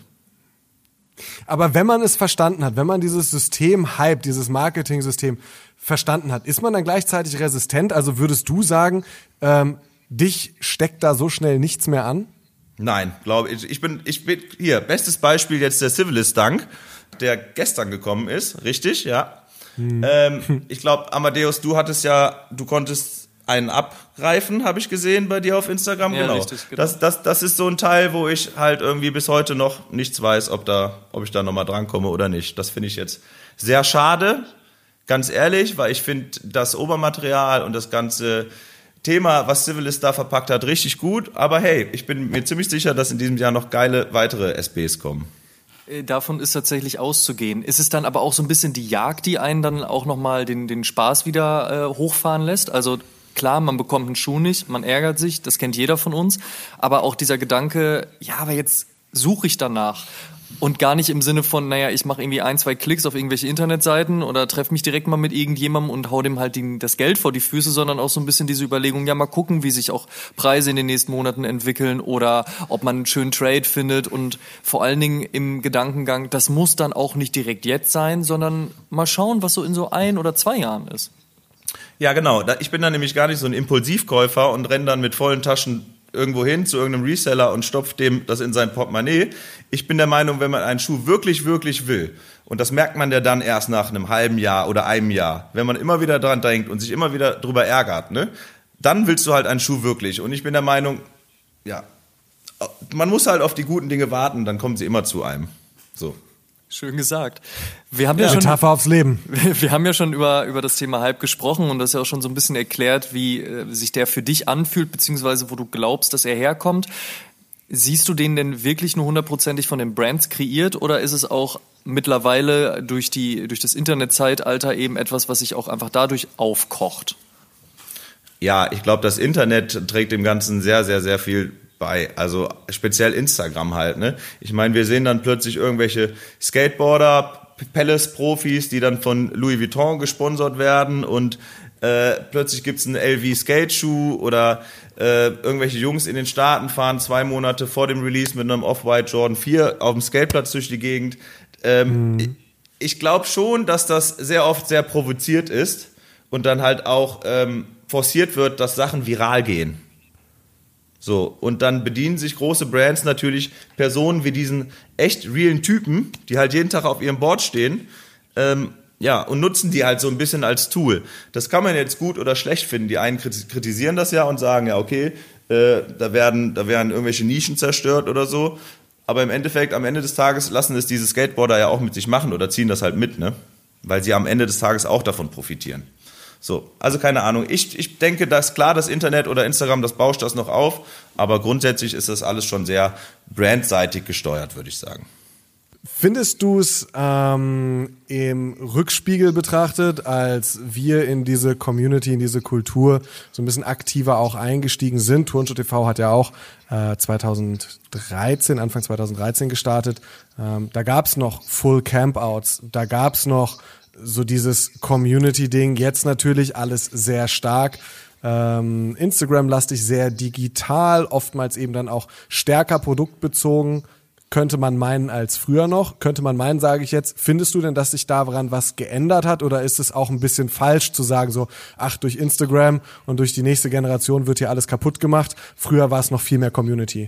Aber wenn man es verstanden hat, wenn man dieses System Hype, dieses Marketing-System verstanden hat, ist man dann gleichzeitig resistent? Also würdest du sagen, ähm, dich steckt da so schnell nichts mehr an? Nein, glaube ich. Ich bin, ich bin, hier, bestes Beispiel jetzt der Civilist Dunk, der gestern gekommen ist, richtig, ja. Hm. Ähm, ich glaube, Amadeus, du hattest ja, du konntest einen abgreifen, habe ich gesehen bei dir auf Instagram. Ja, genau. richtig, genau. Das, das, das ist so ein Teil, wo ich halt irgendwie bis heute noch nichts weiß, ob da, ob ich da nochmal drankomme oder nicht. Das finde ich jetzt sehr schade, ganz ehrlich, weil ich finde das Obermaterial und das ganze Thema, was Civilist da verpackt hat, richtig gut. Aber hey, ich bin mir ziemlich sicher, dass in diesem Jahr noch geile weitere S Bs kommen. Davon ist tatsächlich auszugehen. Ist es dann aber auch so ein bisschen die Jagd, die einen dann auch nochmal den, den Spaß wieder äh, hochfahren lässt? Also klar, man bekommt einen Schuh nicht, man ärgert sich, das kennt jeder von uns. Aber auch dieser Gedanke, ja, aber jetzt suche ich danach. Und gar nicht im Sinne von, naja, ich mache irgendwie ein, zwei Klicks auf irgendwelche Internetseiten oder treffe mich direkt mal mit irgendjemandem und hau dem halt die, das Geld vor die Füße, sondern auch so ein bisschen diese Überlegung, ja, mal gucken, wie sich auch Preise in den nächsten Monaten entwickeln oder ob man einen schönen Trade findet und vor allen Dingen im Gedankengang, das muss dann auch nicht direkt jetzt sein, sondern mal schauen, was so in so ein oder zwei Jahren ist. Ja, genau. Ich bin dann nämlich gar nicht so ein Impulsivkäufer und renne dann mit vollen Taschen irgendwo hin zu irgendeinem Reseller und stopft dem das in sein Portemonnaie. Ich bin der Meinung, wenn man einen Schuh wirklich, wirklich will, und das merkt man ja dann erst nach einem halben Jahr oder einem Jahr, wenn man immer wieder dran denkt und sich immer wieder drüber ärgert, ne, dann willst du halt einen Schuh wirklich. Und ich bin der Meinung, ja, man muss halt auf die guten Dinge warten, dann kommen sie immer zu einem. So. Schön gesagt. Wir haben ja, ja schon Metapher aufs Leben. Wir haben ja schon über über das Thema Hype gesprochen und das ja auch schon so ein bisschen erklärt, wie äh, sich der für dich anfühlt, beziehungsweise wo du glaubst, dass er herkommt. Siehst du den denn wirklich nur hundertprozentig von den Brands kreiert oder ist es auch mittlerweile durch die durch das Internetzeitalter eben etwas, was sich auch einfach dadurch aufkocht? Ja, ich glaube, das Internet trägt dem Ganzen sehr, sehr, sehr viel bei, also speziell Instagram halt, ne? Ich meine, wir sehen dann plötzlich irgendwelche Skateboarder, Palace-Profis, die dann von Louis Vuitton gesponsert werden und äh, plötzlich gibt's einen L V-Skate-Schuh oder äh, irgendwelche Jungs in den Staaten fahren zwei Monate vor dem Release mit einem Off-White Jordan vier auf dem Skateplatz durch die Gegend. Ähm, mhm. Ich glaube schon, dass das sehr oft sehr provoziert ist und dann halt auch ähm, forciert wird, dass Sachen viral gehen. So, und dann bedienen sich große Brands natürlich Personen wie diesen echt realen Typen, die halt jeden Tag auf ihrem Board stehen, ähm, ja, und nutzen die halt so ein bisschen als Tool. Das kann man jetzt gut oder schlecht finden. Die einen kritisieren das ja und sagen, ja, okay, äh, da werden, da werden irgendwelche Nischen zerstört oder so. Aber im Endeffekt, am Ende des Tages lassen es diese Skateboarder ja auch mit sich machen oder ziehen das halt mit, ne? Weil sie am Ende des Tages auch davon profitieren. So, also keine Ahnung. Ich, ich denke, dass klar, das Internet oder Instagram, das bauscht das noch auf, aber grundsätzlich ist das alles schon sehr brandseitig gesteuert, würde ich sagen. Findest du es ähm, im Rückspiegel betrachtet, als wir in diese Community, in diese Kultur so ein bisschen aktiver auch eingestiegen sind? Turnschuh T V hat ja auch äh, zweitausenddreizehn, Anfang zweitausenddreizehn gestartet. Ähm, da gab's noch Full Campouts, da gab's noch so dieses Community-Ding, jetzt natürlich alles sehr stark, ähm, Instagram-lastig, sehr digital, oftmals eben dann auch stärker produktbezogen, könnte man meinen als früher noch, könnte man meinen, sage ich jetzt. Findest du denn, dass sich daran was geändert hat oder ist es auch ein bisschen falsch zu sagen so, ach, durch Instagram und durch die nächste Generation wird hier alles kaputt gemacht, früher war es noch viel mehr Community?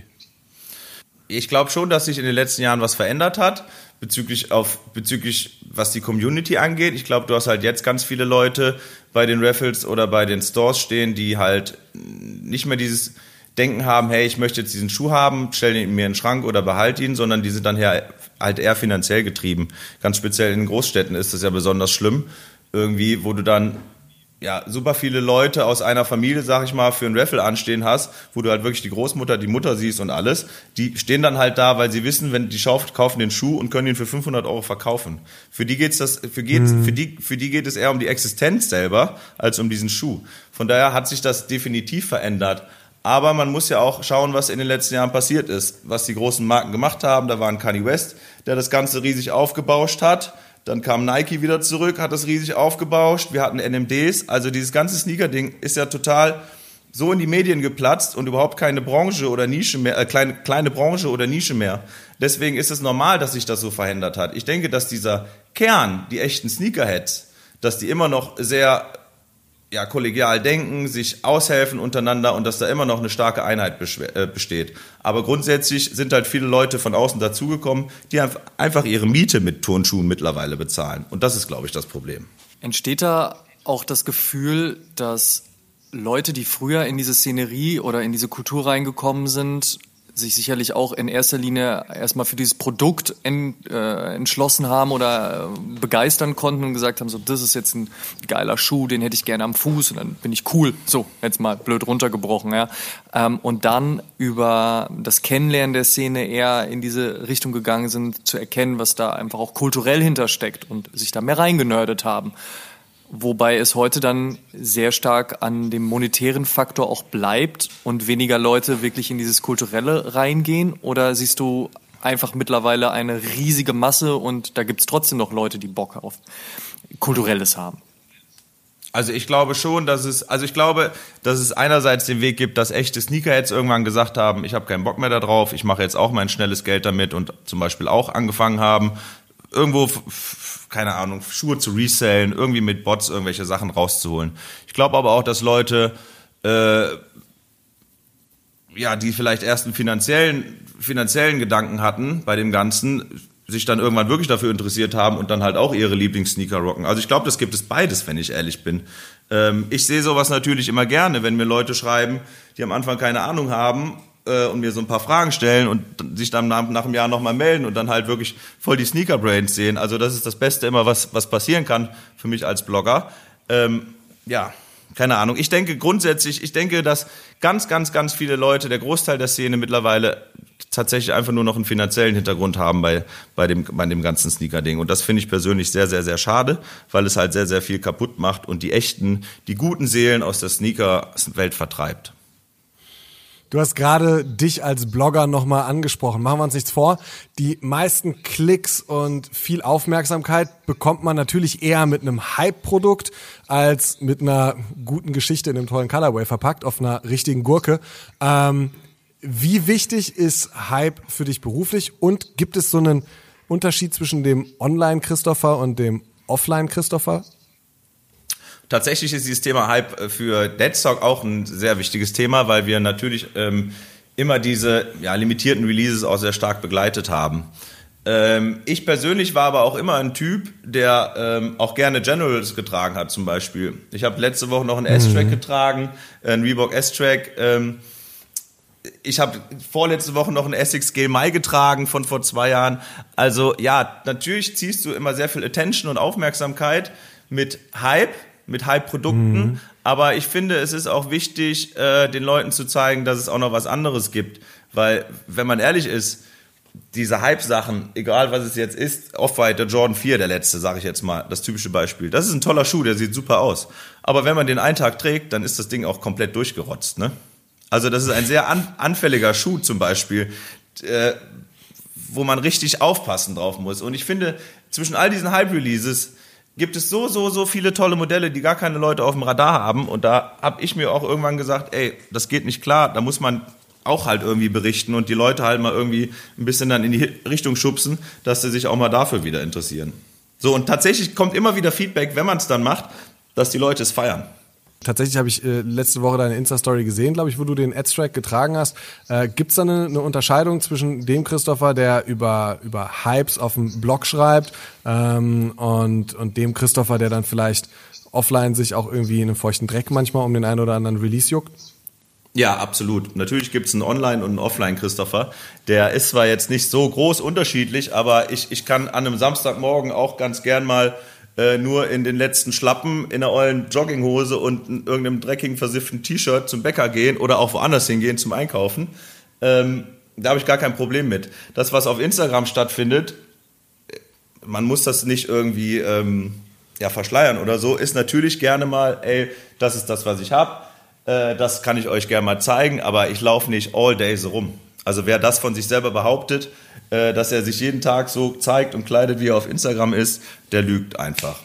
Ich glaube schon, dass sich in den letzten Jahren was verändert hat, bezüglich auf bezüglich was die Community angeht. Ich glaube, du hast halt jetzt ganz viele Leute bei den Raffles oder bei den Stores stehen, die halt nicht mehr dieses Denken haben, hey, ich möchte jetzt diesen Schuh haben, stell ihn mir in den Schrank oder behalt ihn, sondern die sind dann halt eher finanziell getrieben. Ganz speziell in Großstädten ist das ja besonders schlimm, irgendwie, wo du dann ja, super viele Leute aus einer Familie, sag ich mal, für einen Raffle anstehen hast, wo du halt wirklich die Großmutter, die Mutter siehst und alles, die stehen dann halt da, weil sie wissen, wenn die schauft, kaufen den Schuh und können ihn für fünfhundert Euro verkaufen. Für die geht's das, für geht's, mhm. für die, für die geht es eher um die Existenz selber, als um diesen Schuh. Von daher hat sich das definitiv verändert. Aber man muss ja auch schauen, was in den letzten Jahren passiert ist, was die großen Marken gemacht haben. Da war ein Kanye West, der das Ganze riesig aufgebauscht hat. Dann kam Nike wieder zurück, hat das riesig aufgebauscht. Wir hatten N M Ds. Also dieses ganze Sneaker-Ding ist ja total so in die Medien geplatzt und überhaupt keine Branche oder Nische mehr, äh, kleine, kleine Branche oder Nische mehr. Deswegen ist es normal, dass sich das so verändert hat. Ich denke, dass dieser Kern, die echten Sneakerheads, dass die immer noch sehr ja, kollegial denken, sich aushelfen untereinander und dass da immer noch eine starke Einheit besteht. Aber grundsätzlich sind halt viele Leute von außen dazugekommen, die einfach ihre Miete mit Turnschuhen mittlerweile bezahlen. Und das ist, glaube ich, das Problem. Entsteht da auch das Gefühl, dass Leute, die früher in diese Szenerie oder in diese Kultur reingekommen sind, sich sicherlich auch in erster Linie erstmal für dieses Produkt en, äh, entschlossen haben oder äh, begeistern konnten und gesagt haben, so, das ist jetzt ein geiler Schuh, den hätte ich gerne am Fuß und dann bin ich cool. So, jetzt mal blöd runtergebrochen, ja. Ähm, und dann über das Kennenlernen der Szene eher in diese Richtung gegangen sind, zu erkennen, was da einfach auch kulturell hintersteckt und sich da mehr reingenördet haben. Wobei es heute dann sehr stark an dem monetären Faktor auch bleibt und weniger Leute wirklich in dieses Kulturelle reingehen? Oder siehst du einfach mittlerweile eine riesige Masse und da gibt es trotzdem noch Leute, die Bock auf Kulturelles haben? Also ich glaube schon, dass es, also ich glaube, dass es einerseits den Weg gibt, dass echte Sneakerheads irgendwann gesagt haben, ich habe keinen Bock mehr da drauf, ich mache jetzt auch mein schnelles Geld damit und zum Beispiel auch angefangen haben, irgendwo, keine Ahnung, Schuhe zu resellen, irgendwie mit Bots irgendwelche Sachen rauszuholen. Ich glaube aber auch, dass Leute, äh, ja, die vielleicht erst einen finanziellen, finanziellen Gedanken hatten bei dem Ganzen, sich dann irgendwann wirklich dafür interessiert haben und dann halt auch ihre Lieblingssneaker rocken. Also ich glaube, das gibt es beides, wenn ich ehrlich bin. Ähm, ich sehe sowas natürlich immer gerne, wenn mir Leute schreiben, die am Anfang keine Ahnung haben, und mir so ein paar Fragen stellen und sich dann nach, nach einem Jahr nochmal melden und dann halt wirklich voll die Sneaker-Brains sehen. Also das ist das Beste immer, was, was passieren kann für mich als Blogger. Ähm, ja, keine Ahnung. Ich denke grundsätzlich, ich denke, dass ganz, ganz, ganz viele Leute, der Großteil der Szene mittlerweile tatsächlich einfach nur noch einen finanziellen Hintergrund haben bei, bei dem, bei dem ganzen Sneaker-Ding. Und das finde ich persönlich sehr, sehr, sehr schade, weil es halt sehr, sehr viel kaputt macht und die echten, die guten Seelen aus der Sneaker-Welt vertreibt. Du hast gerade dich als Blogger nochmal angesprochen. Machen wir uns nichts vor. Die meisten Klicks und viel Aufmerksamkeit bekommt man natürlich eher mit einem Hype-Produkt als mit einer guten Geschichte in einem tollen Colorway verpackt auf einer richtigen Gurke. Ähm, wie wichtig ist Hype für dich beruflich und gibt es so einen Unterschied zwischen dem Online-Christopher und dem Offline-Christopher? Tatsächlich ist dieses Thema Hype für Deadstock auch ein sehr wichtiges Thema, weil wir natürlich ähm, immer diese ja, limitierten Releases auch sehr stark begleitet haben. Ähm, ich persönlich war aber auch immer ein Typ, der ähm, auch gerne Generals getragen hat zum Beispiel. Ich habe letzte Woche noch einen S-Track mhm. getragen, einen Reebok S-Track. Ähm, ich habe vorletzte Woche noch einen Essex Gel Mai getragen von vor zwei Jahren. Also ja, natürlich ziehst du immer sehr viel Attention und Aufmerksamkeit mit Hype, mit Hype-Produkten, mhm. aber ich finde, es ist auch wichtig, äh, den Leuten zu zeigen, dass es auch noch was anderes gibt, weil, wenn man ehrlich ist, diese Hype-Sachen, egal was es jetzt ist, Off-White, der Jordan vier, der letzte, sage ich jetzt mal, das typische Beispiel, das ist ein toller Schuh, der sieht super aus, aber wenn man den einen Tag trägt, dann ist das Ding auch komplett durchgerotzt, ne? Also das ist ein sehr an, anfälliger Schuh zum Beispiel, äh, wo man richtig aufpassen drauf muss, und ich finde, zwischen all diesen Hype-Releases gibt es so, so, so viele tolle Modelle, die gar keine Leute auf dem Radar haben. Und da habe ich mir auch irgendwann gesagt, ey, das geht nicht klar, da muss man auch halt irgendwie berichten und die Leute halt mal irgendwie ein bisschen dann in die Richtung schubsen, dass sie sich auch mal dafür wieder interessieren. So, und tatsächlich kommt immer wieder Feedback, wenn man es dann macht, dass die Leute es feiern. Tatsächlich habe ich äh, letzte Woche deine Insta-Story gesehen, glaube ich, wo du den Ad-Track getragen hast. Äh, Gibt es da eine, eine Unterscheidung zwischen dem Christopher, der über über Hypes auf dem Blog schreibt, ähm, und und dem Christopher, der dann vielleicht offline sich auch irgendwie in einem feuchten Dreck manchmal um den einen oder anderen Release juckt? Ja, absolut. Natürlich gibt es einen Online- und einen Offline-Christopher. Der ist zwar jetzt nicht so groß unterschiedlich, aber ich, ich kann an einem Samstagmorgen auch ganz gern mal Äh, nur in den letzten Schlappen, in einer ollen Jogginghose und in irgendeinem dreckigen, versifften T-Shirt zum Bäcker gehen oder auch woanders hingehen zum Einkaufen. Ähm, da habe ich gar kein Problem mit. Das, was auf Instagram stattfindet, man muss das nicht irgendwie ähm, ja, verschleiern oder so, ist natürlich gerne mal, ey, das ist das, was ich habe, äh, das kann ich euch gerne mal zeigen, aber ich laufe nicht all day so rum. Also wer das von sich selber behauptet, äh, dass er sich jeden Tag so zeigt und kleidet, wie er auf Instagram ist, der lügt einfach.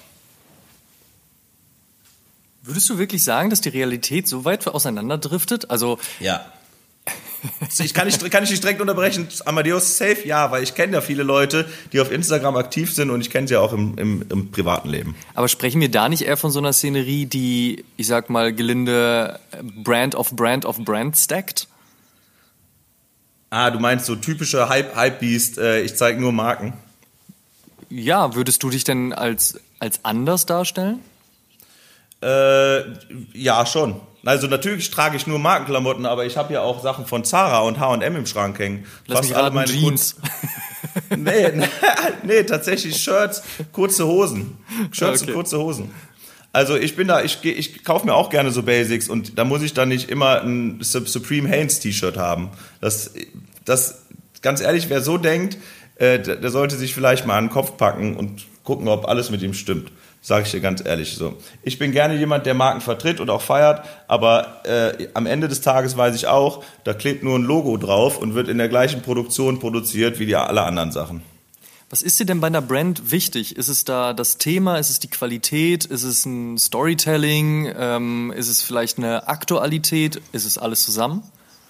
Würdest du wirklich sagen, dass die Realität so weit auseinanderdriftet? Also ja. Ich kann nicht, kann ich nicht direkt unterbrechen. Amadeus, safe, ja, weil ich kenne ja viele Leute, die auf Instagram aktiv sind und ich kenne sie ja auch im, im, im privaten Leben. Aber sprechen wir da nicht eher von so einer Szenerie, die, ich sag mal, gelinde Brand of Brand of Brand stackt? Ah, du meinst so typische Hype, Hype-Beast, äh, ich zeige nur Marken? Ja, würdest du dich denn als, als anders darstellen? Äh, ja, schon. Also natürlich trage ich nur Markenklamotten, aber ich habe ja auch Sachen von Zara und H und M im Schrank hängen. Lass mich raten, Jeans. nee, nee, nee, tatsächlich Shirts, kurze Hosen. Shirts okay. und kurze Hosen. Also ich bin da, ich, ich kaufe mir auch gerne so Basics und da muss ich dann nicht immer ein Supreme Hanes T-Shirt haben. Das, das, ganz ehrlich, wer so denkt, äh, der, der sollte sich vielleicht mal an den Kopf packen und gucken, ob alles mit ihm stimmt. Sage ich dir ganz ehrlich so. Ich bin gerne jemand, der Marken vertritt und auch feiert, aber äh, am Ende des Tages weiß ich auch, da klebt nur ein Logo drauf und wird in der gleichen Produktion produziert wie die alle anderen Sachen. Was ist dir denn bei einer Brand wichtig? Ist es da das Thema? Ist es die Qualität? Ist es ein Storytelling? Ähm, ist es vielleicht eine Aktualität? Ist es alles zusammen?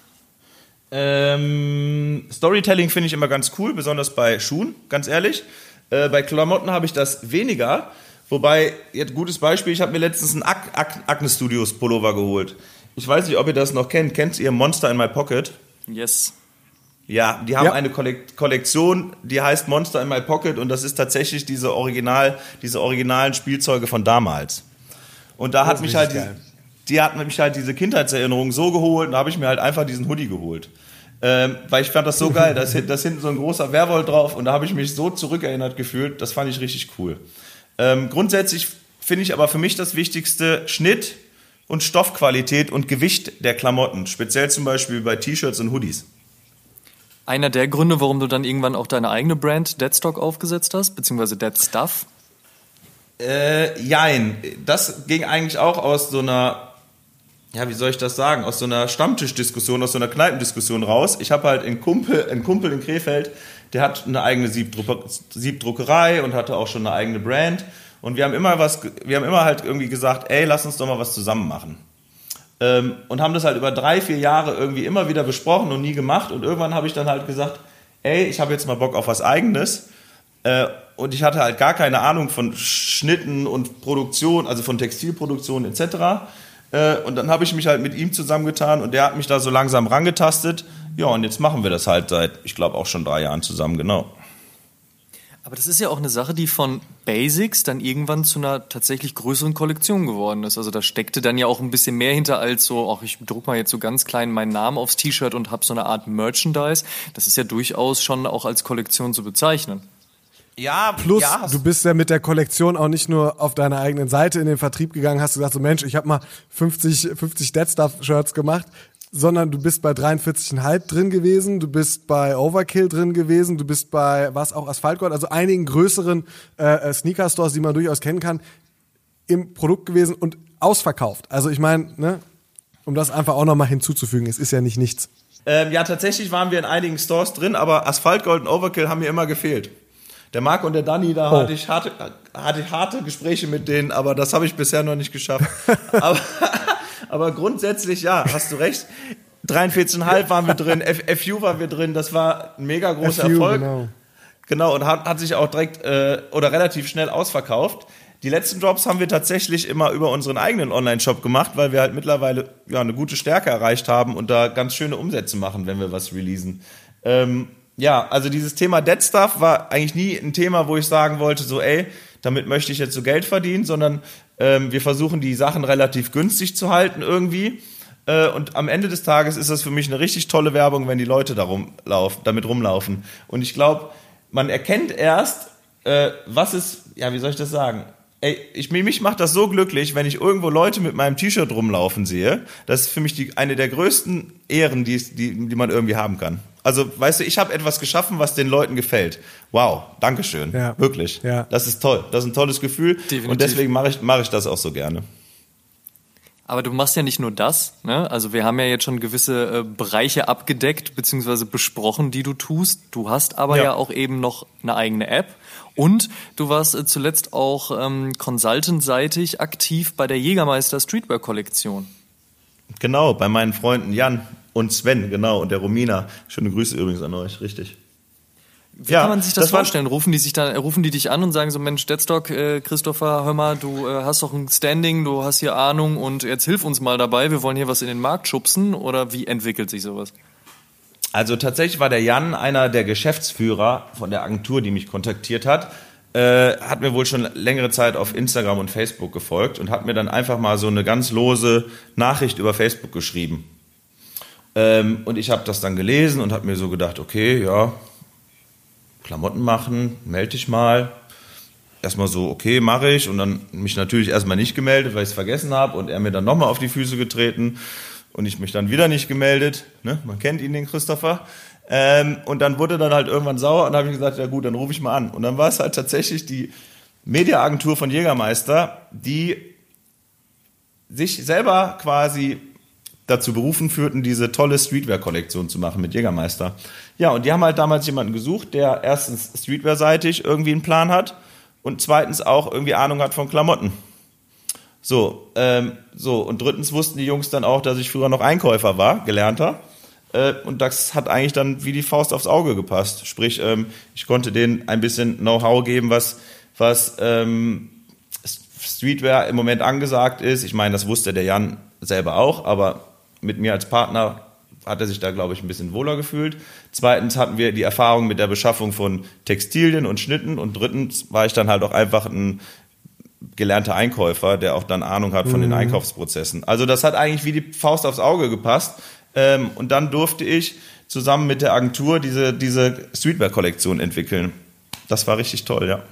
Ähm, Storytelling finde ich immer ganz cool, besonders bei Schuhen, ganz ehrlich. Äh, bei Klamotten habe ich das weniger. Wobei, jetzt gutes Beispiel, ich habe mir letztens einen Ac- Ac- Acne Studios Pullover geholt. Ich weiß nicht, ob ihr das noch kennt. Kennt ihr Monster in My Pocket? Yes. Ja, die haben ja. eine Kollek- Kollektion, die heißt Monster in My Pocket und das ist tatsächlich diese Original, diese originalen Spielzeuge von damals. Und da das hat mich halt, die, die hat mich halt diese Kindheitserinnerung so geholt und da habe ich mir halt einfach diesen Hoodie geholt. Ähm, weil ich fand das so geil, da ist, da ist hinten so ein großer Werwolf drauf und da habe ich mich so zurückerinnert gefühlt, das fand ich richtig cool. Ähm, grundsätzlich finde ich aber für mich das Wichtigste Schnitt und Stoffqualität und Gewicht der Klamotten, speziell zum Beispiel bei T-Shirts und Hoodies. Einer der Gründe, warum du dann irgendwann auch deine eigene Brand Deadstock aufgesetzt hast, beziehungsweise Dead Stuff? Äh, jein. Das ging eigentlich auch aus so einer, ja, wie soll ich das sagen, aus so einer Stammtischdiskussion, aus so einer Kneipendiskussion raus. Ich habe halt einen Kumpel, einen Kumpel in Krefeld, der hat eine eigene Siebdruck- Siebdruckerei und hatte auch schon eine eigene Brand. Und wir haben immer was, wir haben immer halt irgendwie gesagt, ey, lass uns doch mal was zusammen machen. Ähm, und haben das halt über drei, vier Jahre irgendwie immer wieder besprochen und nie gemacht. Und irgendwann habe ich dann halt gesagt, ey, ich habe jetzt mal Bock auf was Eigenes. Äh, und ich hatte halt gar keine Ahnung von Schnitten und Produktion, also von Textilproduktion et cetera. Äh, und dann habe ich mich halt mit ihm zusammengetan und der hat mich da so langsam rangetastet. Ja, und jetzt machen wir das halt seit, ich glaube, auch schon drei Jahren zusammen, genau. Aber das ist ja auch eine Sache, die von Basics dann irgendwann zu einer tatsächlich größeren Kollektion geworden ist. Also da steckte dann ja auch ein bisschen mehr hinter als so, ach, ich druck mal jetzt so ganz klein meinen Namen aufs T-Shirt und habe so eine Art Merchandise. Das ist ja durchaus schon auch als Kollektion zu bezeichnen. Ja, plus ja, du bist ja mit der Kollektion auch nicht nur auf deiner eigenen Seite in den Vertrieb gegangen, hast gesagt so Mensch, ich habe mal fünfzig, fünfzig Dead Stuff Shirts gemacht, sondern du bist bei dreiundvierzig Komma fünf drin gewesen, du bist bei Overkill drin gewesen, du bist bei, was auch Asphaltgold, also einigen größeren äh, Sneaker-Stores, die man durchaus kennen kann, im Produkt gewesen und ausverkauft. Also ich meine, ne, um das einfach auch nochmal hinzuzufügen, es ist ja nicht nichts. Ähm, ja, tatsächlich waren wir in einigen Stores drin, aber Asphaltgold und Overkill haben mir immer gefehlt. Der Marc und der Danny, da oh. hatte, ich harte, hatte ich harte Gespräche mit denen, aber das habe ich bisher noch nicht geschafft. aber, aber grundsätzlich, ja, hast du recht. dreiundvierzig Komma fünf waren wir drin, F- F U waren wir drin, das war ein mega großer F U, Erfolg. Genau, genau und hat, hat sich auch direkt äh, oder relativ schnell ausverkauft. Die letzten Drops haben wir tatsächlich immer über unseren eigenen Online-Shop gemacht, weil wir halt mittlerweile ja eine gute Stärke erreicht haben und da ganz schöne Umsätze machen, wenn wir was releasen. Ähm, Ja, also dieses Thema Dead Stuff war eigentlich nie ein Thema, wo ich sagen wollte, so ey, damit möchte ich jetzt so Geld verdienen, sondern ähm, wir versuchen die Sachen relativ günstig zu halten irgendwie. Äh, und am Ende des Tages ist das für mich eine richtig tolle Werbung, wenn die Leute darum laufen, damit rumlaufen. Und ich glaube, man erkennt erst, äh, was ist, ja, wie soll ich das sagen? Ey, ich, mich macht das so glücklich, wenn ich irgendwo Leute mit meinem T-Shirt rumlaufen sehe. Das ist für mich die, eine der größten Ehren, die, die, die man irgendwie haben kann. Also, weißt du, ich habe etwas geschaffen, was den Leuten gefällt. Wow, Dankeschön. Ja. Wirklich. Ja. Das ist toll. Das ist ein tolles Gefühl. Definitiv. Und deswegen mache ich, mache ich das auch so gerne. Aber du machst ja nicht nur das, ne? Also wir haben ja jetzt schon gewisse äh, Bereiche abgedeckt bzw. besprochen, die du tust. Du hast aber ja. ja auch eben noch eine eigene App und du warst äh, zuletzt auch ähm, consultant-seitig aktiv bei der Jägermeister Streetwear-Kollektion. Genau, bei meinen Freunden Jan und Sven, genau, und der Romina. Schöne Grüße übrigens an euch, richtig. Wie ja, kann man sich das, das vorstellen? Rufen die sich dann, rufen die dich an und sagen so, Mensch, Deadstock, äh, Christopher, hör mal, du äh, hast doch ein Standing, du hast hier Ahnung und jetzt hilf uns mal dabei, wir wollen hier was in den Markt schubsen, oder wie entwickelt sich sowas? Also tatsächlich war der Jan einer der Geschäftsführer von der Agentur, die mich kontaktiert hat. äh, hat mir wohl schon längere Zeit auf Instagram und Facebook gefolgt und hat mir dann einfach mal so eine ganz lose Nachricht über Facebook geschrieben. Ähm, und ich habe das dann gelesen und habe mir so gedacht, okay, ja, Klamotten machen, melde dich mal. Erstmal so, okay, mache ich. Und dann mich natürlich erstmal nicht gemeldet, weil ich es vergessen habe. Und er mir dann nochmal auf die Füße getreten. Und ich mich dann wieder nicht gemeldet. Ne? Man kennt ihn, den Christopher. Ähm, und dann wurde dann halt irgendwann sauer. Und dann habe ich gesagt, ja gut, dann rufe ich mal an. Und dann war es halt tatsächlich die Mediaagentur von Jägermeister, die sich selber quasi dazu berufen führten, diese tolle Streetwear-Kollektion zu machen mit Jägermeister. Ja, und die haben halt damals jemanden gesucht, der erstens Streetwear-seitig irgendwie einen Plan hat und zweitens auch irgendwie Ahnung hat von Klamotten. So, ähm, so und drittens wussten die Jungs dann auch, dass ich früher noch Einkäufer war, gelernter. Äh, und das hat eigentlich dann wie die Faust aufs Auge gepasst. Sprich, ähm, ich konnte denen ein bisschen Know-how geben, was, was ähm, Streetwear im Moment angesagt ist. Ich meine, das wusste der Jan selber auch, aber mit mir als Partner hat er sich da, glaube ich, ein bisschen wohler gefühlt. Zweitens hatten wir die Erfahrung mit der Beschaffung von Textilien und Schnitten. Und drittens war ich dann halt auch einfach ein gelernter Einkäufer, der auch dann Ahnung hat von mhm. den Einkaufsprozessen. Also das hat eigentlich wie die Faust aufs Auge gepasst. Ähm, und dann durfte ich zusammen mit der Agentur diese, diese Streetwear-Kollektion entwickeln. Das war richtig toll, ja.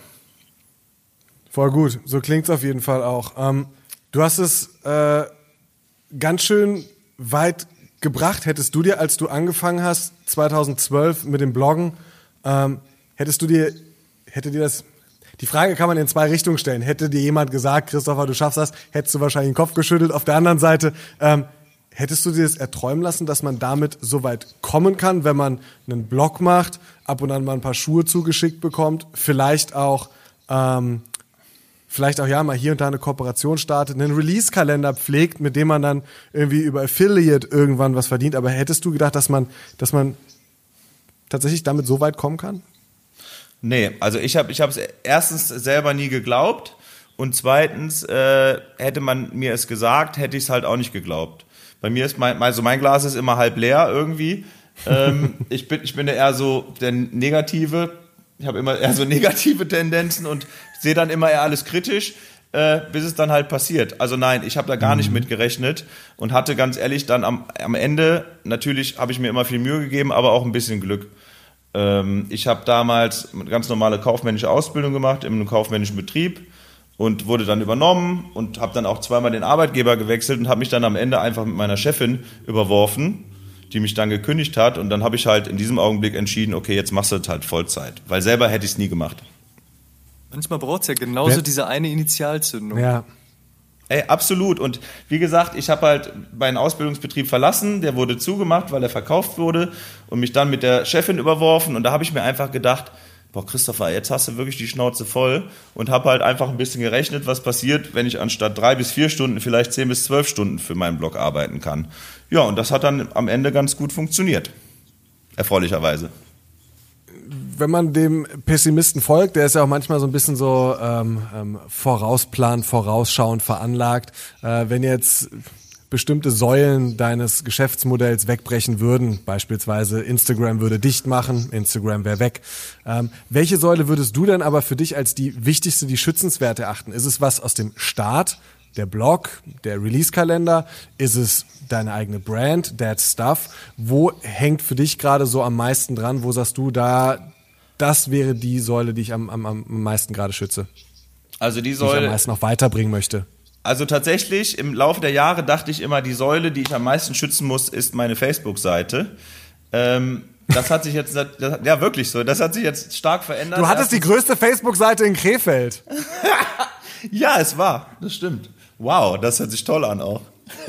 Voll gut, so klingt's auf jeden Fall auch. Ähm, du hast es äh, ganz schön weit gebracht. Hättest du dir, als du angefangen hast, zweitausendzwölf mit dem Bloggen, ähm, hättest du dir, hätte dir das, die Frage kann man in zwei Richtungen stellen. Hätte dir jemand gesagt, Christopher, du schaffst das, hättest du wahrscheinlich den Kopf geschüttelt. Auf der anderen Seite, ähm, hättest du dir das erträumen lassen, dass man damit so weit kommen kann, wenn man einen Blog macht, ab und an mal ein paar Schuhe zugeschickt bekommt, vielleicht auch, ähm, vielleicht auch ja mal hier und da eine Kooperation startet, einen Release-Kalender pflegt, mit dem man dann irgendwie über Affiliate irgendwann was verdient. Aber hättest du gedacht, dass man, dass man tatsächlich damit so weit kommen kann? Nee, also ich habe ich habe es erstens selber nie geglaubt und zweitens äh, hätte man mir es gesagt, hätte ich es halt auch nicht geglaubt. Bei mir ist mein, also mein Glas ist immer halb leer irgendwie. ähm, ich bin ich bin eher so der Negative. Ich habe immer eher so negative Tendenzen und sehe dann immer eher alles kritisch, äh, bis es dann halt passiert. Also nein, ich habe da gar nicht mit gerechnet und hatte ganz ehrlich dann am, am Ende, natürlich habe ich mir immer viel Mühe gegeben, aber auch ein bisschen Glück. Ähm, ich habe damals eine ganz normale kaufmännische Ausbildung gemacht in einem kaufmännischen Betrieb und wurde dann übernommen und habe dann auch zweimal den Arbeitgeber gewechselt und habe mich dann am Ende einfach mit meiner Chefin überworfen, die mich dann gekündigt hat. Und dann habe ich halt in diesem Augenblick entschieden, okay, jetzt machst du das halt Vollzeit. Weil selber hätte ich es nie gemacht. Manchmal braucht es ja genauso Wer? diese eine Initialzündung. Ja. Ey, absolut. Und wie gesagt, ich habe halt meinen Ausbildungsbetrieb verlassen. Der wurde zugemacht, weil er verkauft wurde. Und mich dann mit der Chefin überworfen. Und da habe ich mir einfach gedacht, boah, Christopher, jetzt hast du wirklich die Schnauze voll. Und habe halt einfach ein bisschen gerechnet, was passiert, wenn ich anstatt drei bis vier Stunden vielleicht zehn bis zwölf Stunden für meinen Blog arbeiten kann. Ja, und das hat dann am Ende ganz gut funktioniert. Erfreulicherweise. Wenn man dem Pessimisten folgt, der ist ja auch manchmal so ein bisschen so ähm, ähm, vorausplan, vorausschauend veranlagt. Äh, wenn jetzt bestimmte Säulen deines Geschäftsmodells wegbrechen würden, beispielsweise Instagram würde dicht machen, Instagram wäre weg. Ähm, welche Säule würdest du denn aber für dich als die wichtigste, die schützenswert erachten? Ist es was aus dem Start, der Blog, der Release-Kalender? Ist es deine eigene Brand, That Stuff? Wo hängt für dich gerade so am meisten dran? Wo sagst du, da, das wäre die Säule, die ich am, am, am meisten gerade schütze? Also die Säule, die ich am meisten noch weiterbringen möchte. Also tatsächlich, im Laufe der Jahre dachte ich immer, die Säule, die ich am meisten schützen muss, ist meine Facebook-Seite. Ähm, das hat sich jetzt, das, ja wirklich so, das hat sich jetzt stark verändert. Du hattest Erstens, die größte Facebook-Seite in Krefeld. Ja, es war, das stimmt. Wow, das hört sich toll an auch.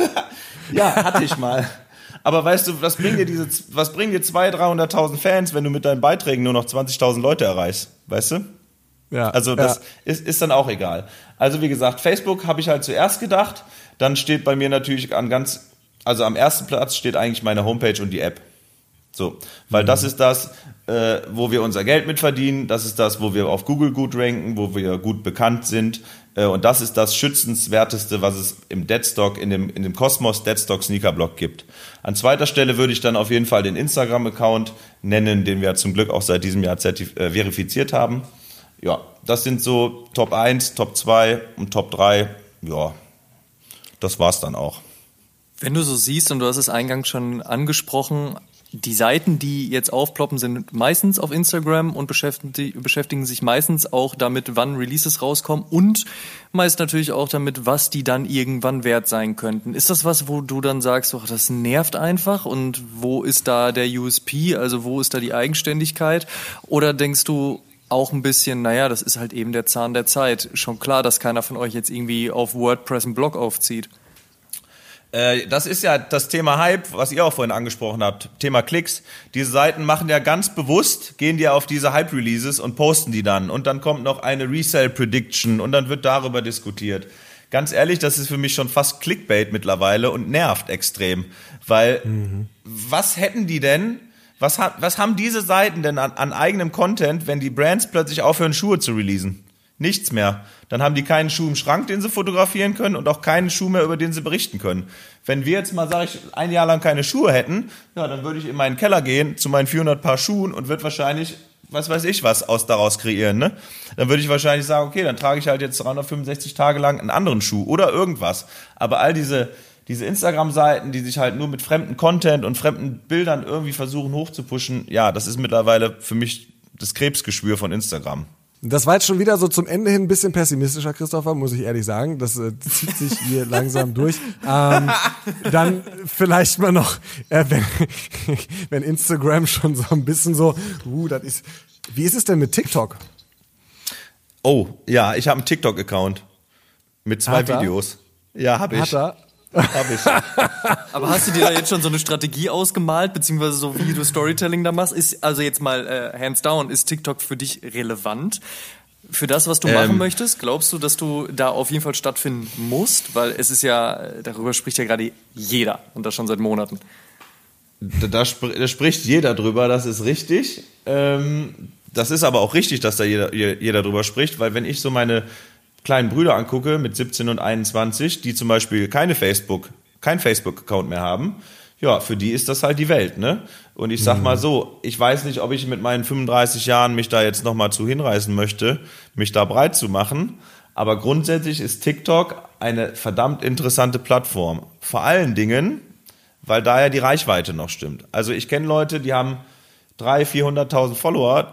Ja, hatte ich mal. Aber weißt du, was bringen dir diese, was bringen dir zweihunderttausend, dreihunderttausend Fans, wenn du mit deinen Beiträgen nur noch zwanzigtausend Leute erreichst, weißt du? Ja. Also das ja. ist, ist dann auch egal. Also wie gesagt, Facebook habe ich halt zuerst gedacht. Dann steht bei mir natürlich an ganz, also am ersten Platz steht eigentlich meine Homepage und die App. So, weil mhm. das ist das, äh, wo wir unser Geld mit verdienen. Das ist das, wo wir auf Google gut ranken, wo wir gut bekannt sind. Äh, und das ist das schützenswerteste, was es im Deadstock, in dem, in dem Kosmos Deadstock Sneaker Blog gibt. An zweiter Stelle würde ich dann auf jeden Fall den Instagram-Account nennen, den wir zum Glück auch seit diesem Jahr zertif- äh, verifiziert haben. Ja, das sind so Top eins, Top zwei und Top drei. Ja, das war's dann auch. Wenn du so siehst, und du hast es eingangs schon angesprochen, die Seiten, die jetzt aufploppen, sind meistens auf Instagram und beschäftigen, beschäftigen sich meistens auch damit, wann Releases rauskommen und meist natürlich auch damit, was die dann irgendwann wert sein könnten. Ist das was, wo du dann sagst, oh, das nervt einfach, und wo ist da der U S P, also wo ist da die Eigenständigkeit? Oder denkst du auch ein bisschen, naja, das ist halt eben der Zahn der Zeit. Schon klar, dass keiner von euch jetzt irgendwie auf WordPress einen Blog aufzieht. Das ist ja das Thema Hype, was ihr auch vorhin angesprochen habt, Thema Klicks. Diese Seiten machen ja ganz bewusst, gehen die auf diese Hype-Releases und posten die dann. Und dann kommt noch eine Resale-Prediction und dann wird darüber diskutiert. Ganz ehrlich, das ist für mich schon fast Clickbait mittlerweile und nervt extrem. Weil, mhm. was hätten die denn, was, was haben diese Seiten denn an, an eigenem Content, wenn die Brands plötzlich aufhören, Schuhe zu releasen? Nichts mehr. Dann haben die keinen Schuh im Schrank, den sie fotografieren können, und auch keinen Schuh mehr, über den sie berichten können. Wenn wir jetzt mal, sag ich, ein Jahr lang keine Schuhe hätten, ja, dann würde ich in meinen Keller gehen zu meinen vierhundert Paar Schuhen und würde wahrscheinlich, was weiß ich, was aus daraus kreieren, ne? Dann würde ich wahrscheinlich sagen, okay, dann trage ich halt jetzt dreihundertfünfundsechzig Tage lang einen anderen Schuh oder irgendwas. Aber all diese, diese Instagram-Seiten, die sich halt nur mit fremden Content und fremden Bildern irgendwie versuchen hochzupushen, ja, das ist mittlerweile für mich das Krebsgeschwür von Instagram. Das war jetzt schon wieder so zum Ende hin ein bisschen pessimistischer, Christopher, muss ich ehrlich sagen. Das äh, zieht sich hier langsam durch. Ähm, dann vielleicht mal noch, äh, wenn, wenn Instagram schon so ein bisschen so, uh, das ist, wie ist es denn mit TikTok? Oh, ja, ich habe einen TikTok-Account mit zwei Hat er? Videos. Ja, habe ich. Hat er? Hab ich. Aber hast du dir da jetzt schon so eine Strategie ausgemalt, beziehungsweise so wie du Storytelling da machst? Ist, also jetzt mal äh, hands down, ist TikTok für dich relevant? Für das, was du ähm, machen möchtest? Glaubst du, dass du da auf jeden Fall stattfinden musst? Weil es ist ja, darüber spricht ja gerade jeder, und das schon seit Monaten. Da, da, sp- da spricht jeder drüber, das ist richtig. Ähm, das ist aber auch richtig, dass da jeder, jeder drüber spricht, weil wenn ich so meine kleinen Brüder angucke mit siebzehn und einundzwanzig, die zum Beispiel keine Facebook, kein Facebook-Account mehr haben, ja, für die ist das halt die Welt, ne? Und ich sag mhm. mal so, ich weiß nicht, ob ich mit meinen fünfunddreißig Jahren mich da jetzt nochmal zu hinreißen möchte, mich da breit zu machen, aber grundsätzlich ist TikTok eine verdammt interessante Plattform. Vor allen Dingen, weil da ja die Reichweite noch stimmt. Also ich kenne Leute, die haben dreihunderttausend, vierhunderttausend Follower,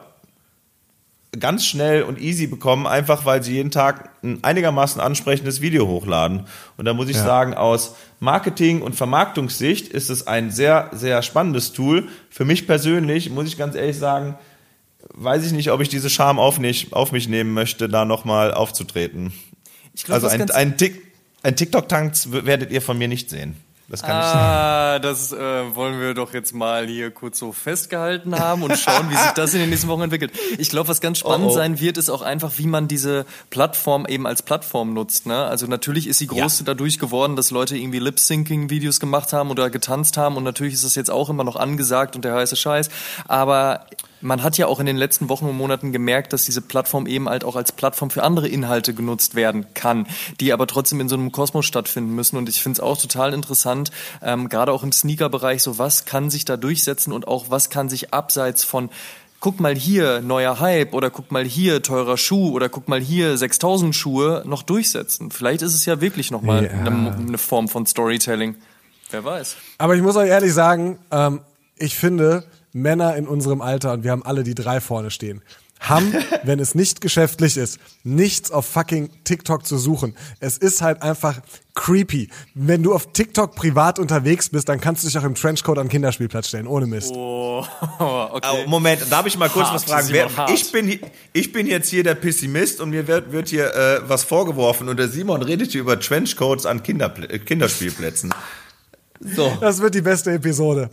ganz schnell und easy bekommen, einfach weil sie jeden Tag ein einigermaßen ansprechendes Video hochladen. Und da muss ich ja. sagen, aus Marketing- und Vermarktungssicht ist es ein sehr, sehr spannendes Tool. Für mich persönlich, muss ich ganz ehrlich sagen, weiß ich nicht, ob ich diese Scham auf, nicht, auf mich nehmen möchte, da nochmal aufzutreten. Ich glaub, also ein, ein, Tik, ein TikTok-Tanz werdet ihr von mir nicht sehen. Das kann ah, ich das äh, wollen wir doch jetzt mal hier kurz so festgehalten haben und schauen, wie sich das in den nächsten Wochen entwickelt. Ich glaube, was ganz spannend oh, oh. sein wird, ist auch einfach, wie man diese Plattform eben als Plattform nutzt. Ne? Also natürlich ist sie groß ja. dadurch geworden, dass Leute irgendwie Lip-Syncing-Videos gemacht haben oder getanzt haben, und natürlich ist das jetzt auch immer noch angesagt und der heiße Scheiß. Aber man hat ja auch in den letzten Wochen und Monaten gemerkt, dass diese Plattform eben halt auch als Plattform für andere Inhalte genutzt werden kann, die aber trotzdem in so einem Kosmos stattfinden müssen. Und ich finde es auch total interessant, ähm, gerade auch im Sneaker-Bereich, so was kann sich da durchsetzen und auch was kann sich abseits von guck mal hier, neuer Hype, oder guck mal hier, teurer Schuh, oder guck mal hier, sechstausend Schuhe noch durchsetzen. Vielleicht ist es ja wirklich nochmal ja. eine, eine Form von Storytelling. Wer weiß. Aber ich muss euch ehrlich sagen, ähm, ich finde, Männer in unserem Alter, und wir haben alle die drei vorne stehen, haben, wenn es nicht geschäftlich ist, nichts auf fucking TikTok zu suchen. Es ist halt einfach creepy. Wenn du auf TikTok privat unterwegs bist, dann kannst du dich auch im Trenchcoat an den Kinderspielplatz stellen, ohne Mist. Oh, okay. Oh, Moment, darf ich mal kurz hart, was fragen? Wer, ich, bin, ich bin jetzt hier der Pessimist und mir wird, wird hier äh, was vorgeworfen, und der Simon redet hier über Trenchcoats an Kinder, Kinderspielplätzen. So. Das wird die beste Episode.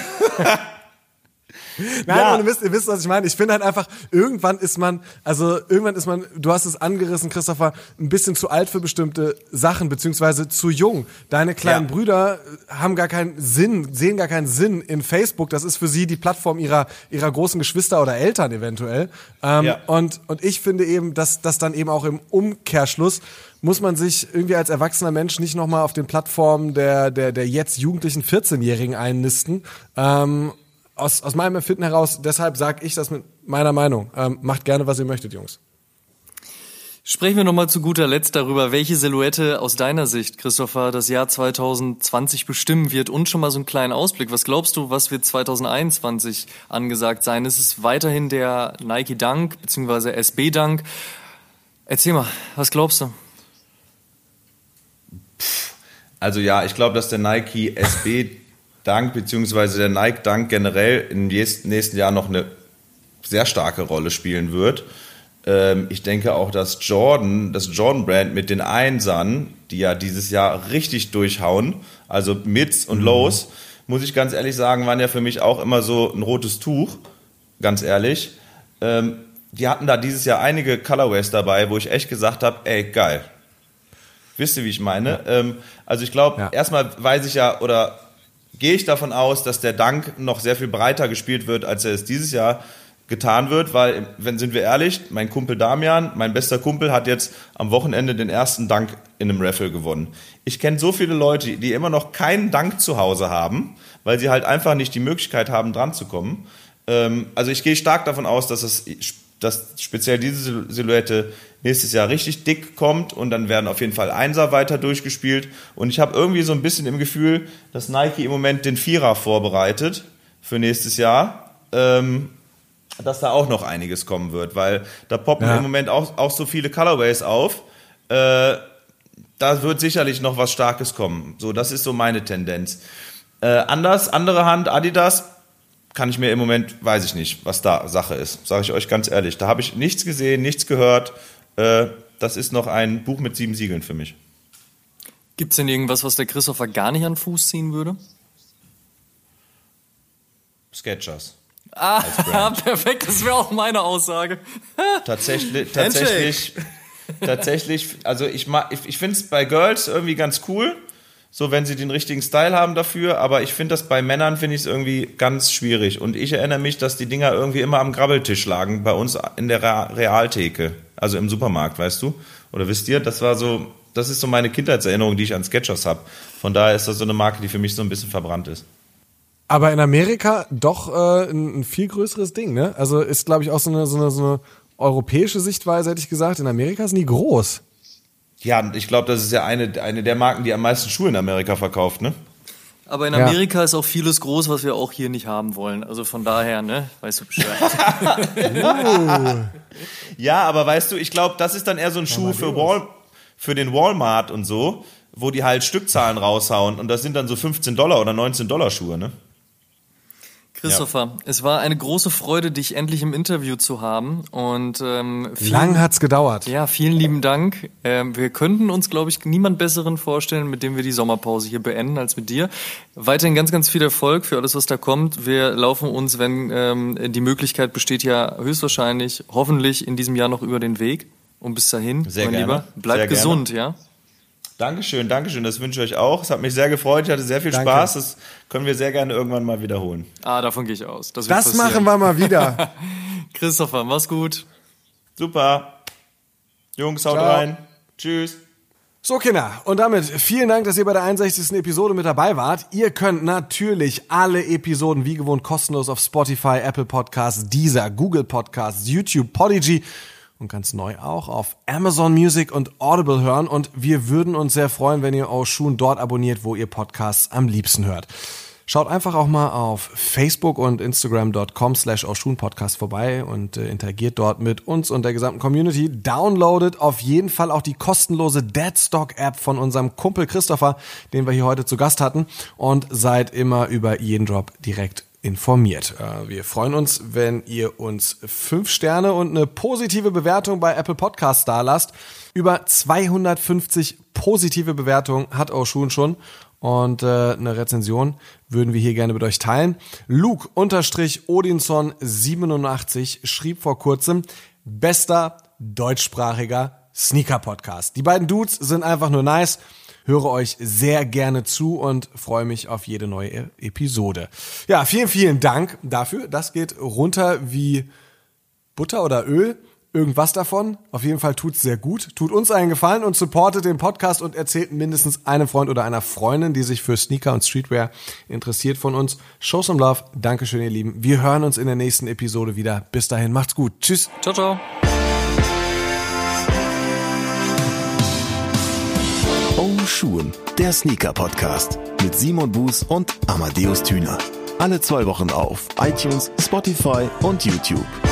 Nein, ja. ihr wisst, ihr wisst, was ich meine. Ich finde halt einfach, irgendwann ist man, also irgendwann ist man, du hast es angerissen, Christopher, ein bisschen zu alt für bestimmte Sachen, beziehungsweise zu jung. Deine kleinen ja. Brüder haben gar keinen Sinn, sehen gar keinen Sinn in Facebook. Das ist für sie die Plattform ihrer, ihrer großen Geschwister oder Eltern eventuell. Ähm, ja. und, und ich finde eben, dass das dann eben auch im Umkehrschluss muss man sich irgendwie als erwachsener Mensch nicht nochmal auf den Plattformen der, der, der jetzt jugendlichen vierzehnjährigen einnisten. Ähm, Aus, aus meinem Empfinden heraus, deshalb sage ich das mit meiner Meinung. Ähm, macht gerne, was ihr möchtet, Jungs. Sprechen wir nochmal zu guter Letzt darüber, welche Silhouette aus deiner Sicht, Christopher, das Jahr zwanzig zwanzig bestimmen wird und schon mal so einen kleinen Ausblick. Was glaubst du, was wird zwanzig einundzwanzig angesagt sein? Ist es weiterhin der Nike Dunk bzw. S B Dunk? Erzähl mal, was glaubst du? Also ja, ich glaube, dass der Nike S B Dunk bzw. der Nike Dunk generell im nächsten Jahr noch eine sehr starke Rolle spielen wird. Ich denke auch, dass Jordan, das Jordan-Brand mit den Einsern, die ja dieses Jahr richtig durchhauen, also Mids und Lows, mhm. muss ich ganz ehrlich sagen, waren ja für mich auch immer so ein rotes Tuch, ganz ehrlich. Die hatten da dieses Jahr einige Colorways dabei, wo ich echt gesagt habe, ey, geil. Wisst ihr, wie ich meine? Ja. Also ich glaube, ja. erstmal weiß ich ja, oder gehe ich davon aus, dass der Dunk noch sehr viel breiter gespielt wird, als er es dieses Jahr getan wird, weil, wenn sind wir ehrlich, mein Kumpel Damian, mein bester Kumpel, hat jetzt am Wochenende den ersten Dunk in einem Raffle gewonnen. Ich kenne so viele Leute, die immer noch keinen Dunk zu Hause haben, weil sie halt einfach nicht die Möglichkeit haben, dran zu kommen. Ähm, also ich gehe stark davon aus, dass es, dass speziell diese Silhouette nächstes Jahr richtig dick kommt und dann werden auf jeden Fall Einser weiter durchgespielt. Und ich habe irgendwie so ein bisschen im Gefühl, dass Nike im Moment den Vierer vorbereitet für nächstes Jahr. Ähm, dass da auch noch einiges kommen wird, weil da poppen ja. im Moment auch, auch so viele Colorways auf. Äh, da wird sicherlich noch was Starkes kommen. So, das ist so meine Tendenz. Äh, anders, andere Hand, Adidas, kann ich mir im Moment, weiß ich nicht, was da Sache ist. Sage ich euch ganz ehrlich. Da habe ich nichts gesehen, nichts gehört. Äh, das ist noch ein Buch mit sieben Siegeln für mich. Gibt es denn irgendwas, was der Christopher gar nicht an den Fuß ziehen würde? Skechers. Ah, perfekt, das wäre auch meine Aussage. Tatsächlich, tatsächlich, tatsächlich, also ich, ich, ich finde es bei Girls irgendwie ganz cool, so wenn sie den richtigen Style haben dafür, aber ich finde das bei Männern, finde ich es irgendwie ganz schwierig. Und ich erinnere mich, dass die Dinger irgendwie immer am Grabbeltisch lagen, bei uns in der Realtheke, also im Supermarkt, weißt du? Oder wisst ihr, das war so, das ist so meine Kindheitserinnerung, die ich an Skechers habe. Von daher ist das so eine Marke, die für mich so ein bisschen verbrannt ist. Aber in Amerika doch äh, ein, ein viel größeres Ding, ne? Also ist, glaube ich, auch so eine, so, eine, so eine europäische Sichtweise, hätte ich gesagt. In Amerika ist nie groß. Ja, ich glaube, das ist ja eine, eine der Marken, die am meisten Schuhe in Amerika verkauft, ne? Aber in Amerika ja. ist auch vieles groß, was wir auch hier nicht haben wollen. Also von daher, ne? Weißt du Bescheid. uh. Ja, aber weißt du, ich glaube, das ist dann eher so ein Schuh für, Wal- für den Walmart und so, wo die halt Stückzahlen raushauen. Und das sind dann so fünfzehn Dollar oder neunzehn Dollar Schuhe, ne? Christopher, ja. Es war eine große Freude, dich endlich im Interview zu haben. Und ähm, vielen, lang hat's gedauert. Ja, vielen lieben Dank. Ähm, wir könnten uns, glaube ich, niemand Besseren vorstellen, mit dem wir die Sommerpause hier beenden, als mit dir. Weiterhin ganz, ganz viel Erfolg für alles, was da kommt. Wir laufen uns, wenn ähm, die Möglichkeit besteht, ja höchstwahrscheinlich, hoffentlich in diesem Jahr noch über den Weg. Und bis dahin, sehr mein gerne. Lieber, bleib sehr gesund, gerne. ja? Dankeschön, Dankeschön, das wünsche ich euch auch. Es hat mich sehr gefreut, ich hatte sehr viel Danke. Spaß. Das können wir sehr gerne irgendwann mal wiederholen. Ah, davon gehe ich aus. Das, wird Das passieren. machen wir mal wieder. Christopher, mach's gut. Super. Jungs, haut Ciao. rein. Tschüss. So, Kinder, und damit vielen Dank, dass ihr bei der einundsechzigsten Episode mit dabei wart. Ihr könnt natürlich alle Episoden wie gewohnt kostenlos auf Spotify, Apple Podcasts, Deezer, Google Podcasts, YouTube, Podigy und ganz neu auch auf Amazon Music und Audible hören. Und wir würden uns sehr freuen, wenn ihr Oshun dort abonniert, wo ihr Podcasts am liebsten hört. Schaut einfach auch mal auf Facebook und Instagram dot com slash Oshun Podcast vorbei und äh, interagiert dort mit uns und der gesamten Community. Downloadet auf jeden Fall auch die kostenlose Deadstock App von unserem Kumpel Christopher, den wir hier heute zu Gast hatten, und seid immer über jeden Drop direkt informiert. Wir freuen uns, wenn ihr uns fünf Sterne und eine positive Bewertung bei Apple Podcasts dalasst. Über zweihundertfünfzig positive Bewertungen hat Oshun schon und äh, eine Rezension würden wir hier gerne mit euch teilen. Luke-Odinson siebenundachtzig schrieb vor kurzem: bester deutschsprachiger Sneaker-Podcast. Die beiden Dudes sind einfach nur nice. Höre euch sehr gerne zu und freue mich auf jede neue Episode. Ja, vielen, vielen Dank dafür. Das geht runter wie Butter oder Öl. Irgendwas davon. Auf jeden Fall tut's sehr gut. Tut uns einen Gefallen und supportet den Podcast und erzählt mindestens einem Freund oder einer Freundin, die sich für Sneaker und Streetwear interessiert, von uns. Show some love. Dankeschön, ihr Lieben. Wir hören uns in der nächsten Episode wieder. Bis dahin, macht's gut. Tschüss. Ciao, ciao. Oh Schuhen, der Sneaker-Podcast mit Simon Buß und Amadeus Thüner. Alle zwei Wochen auf iTunes, Spotify und YouTube.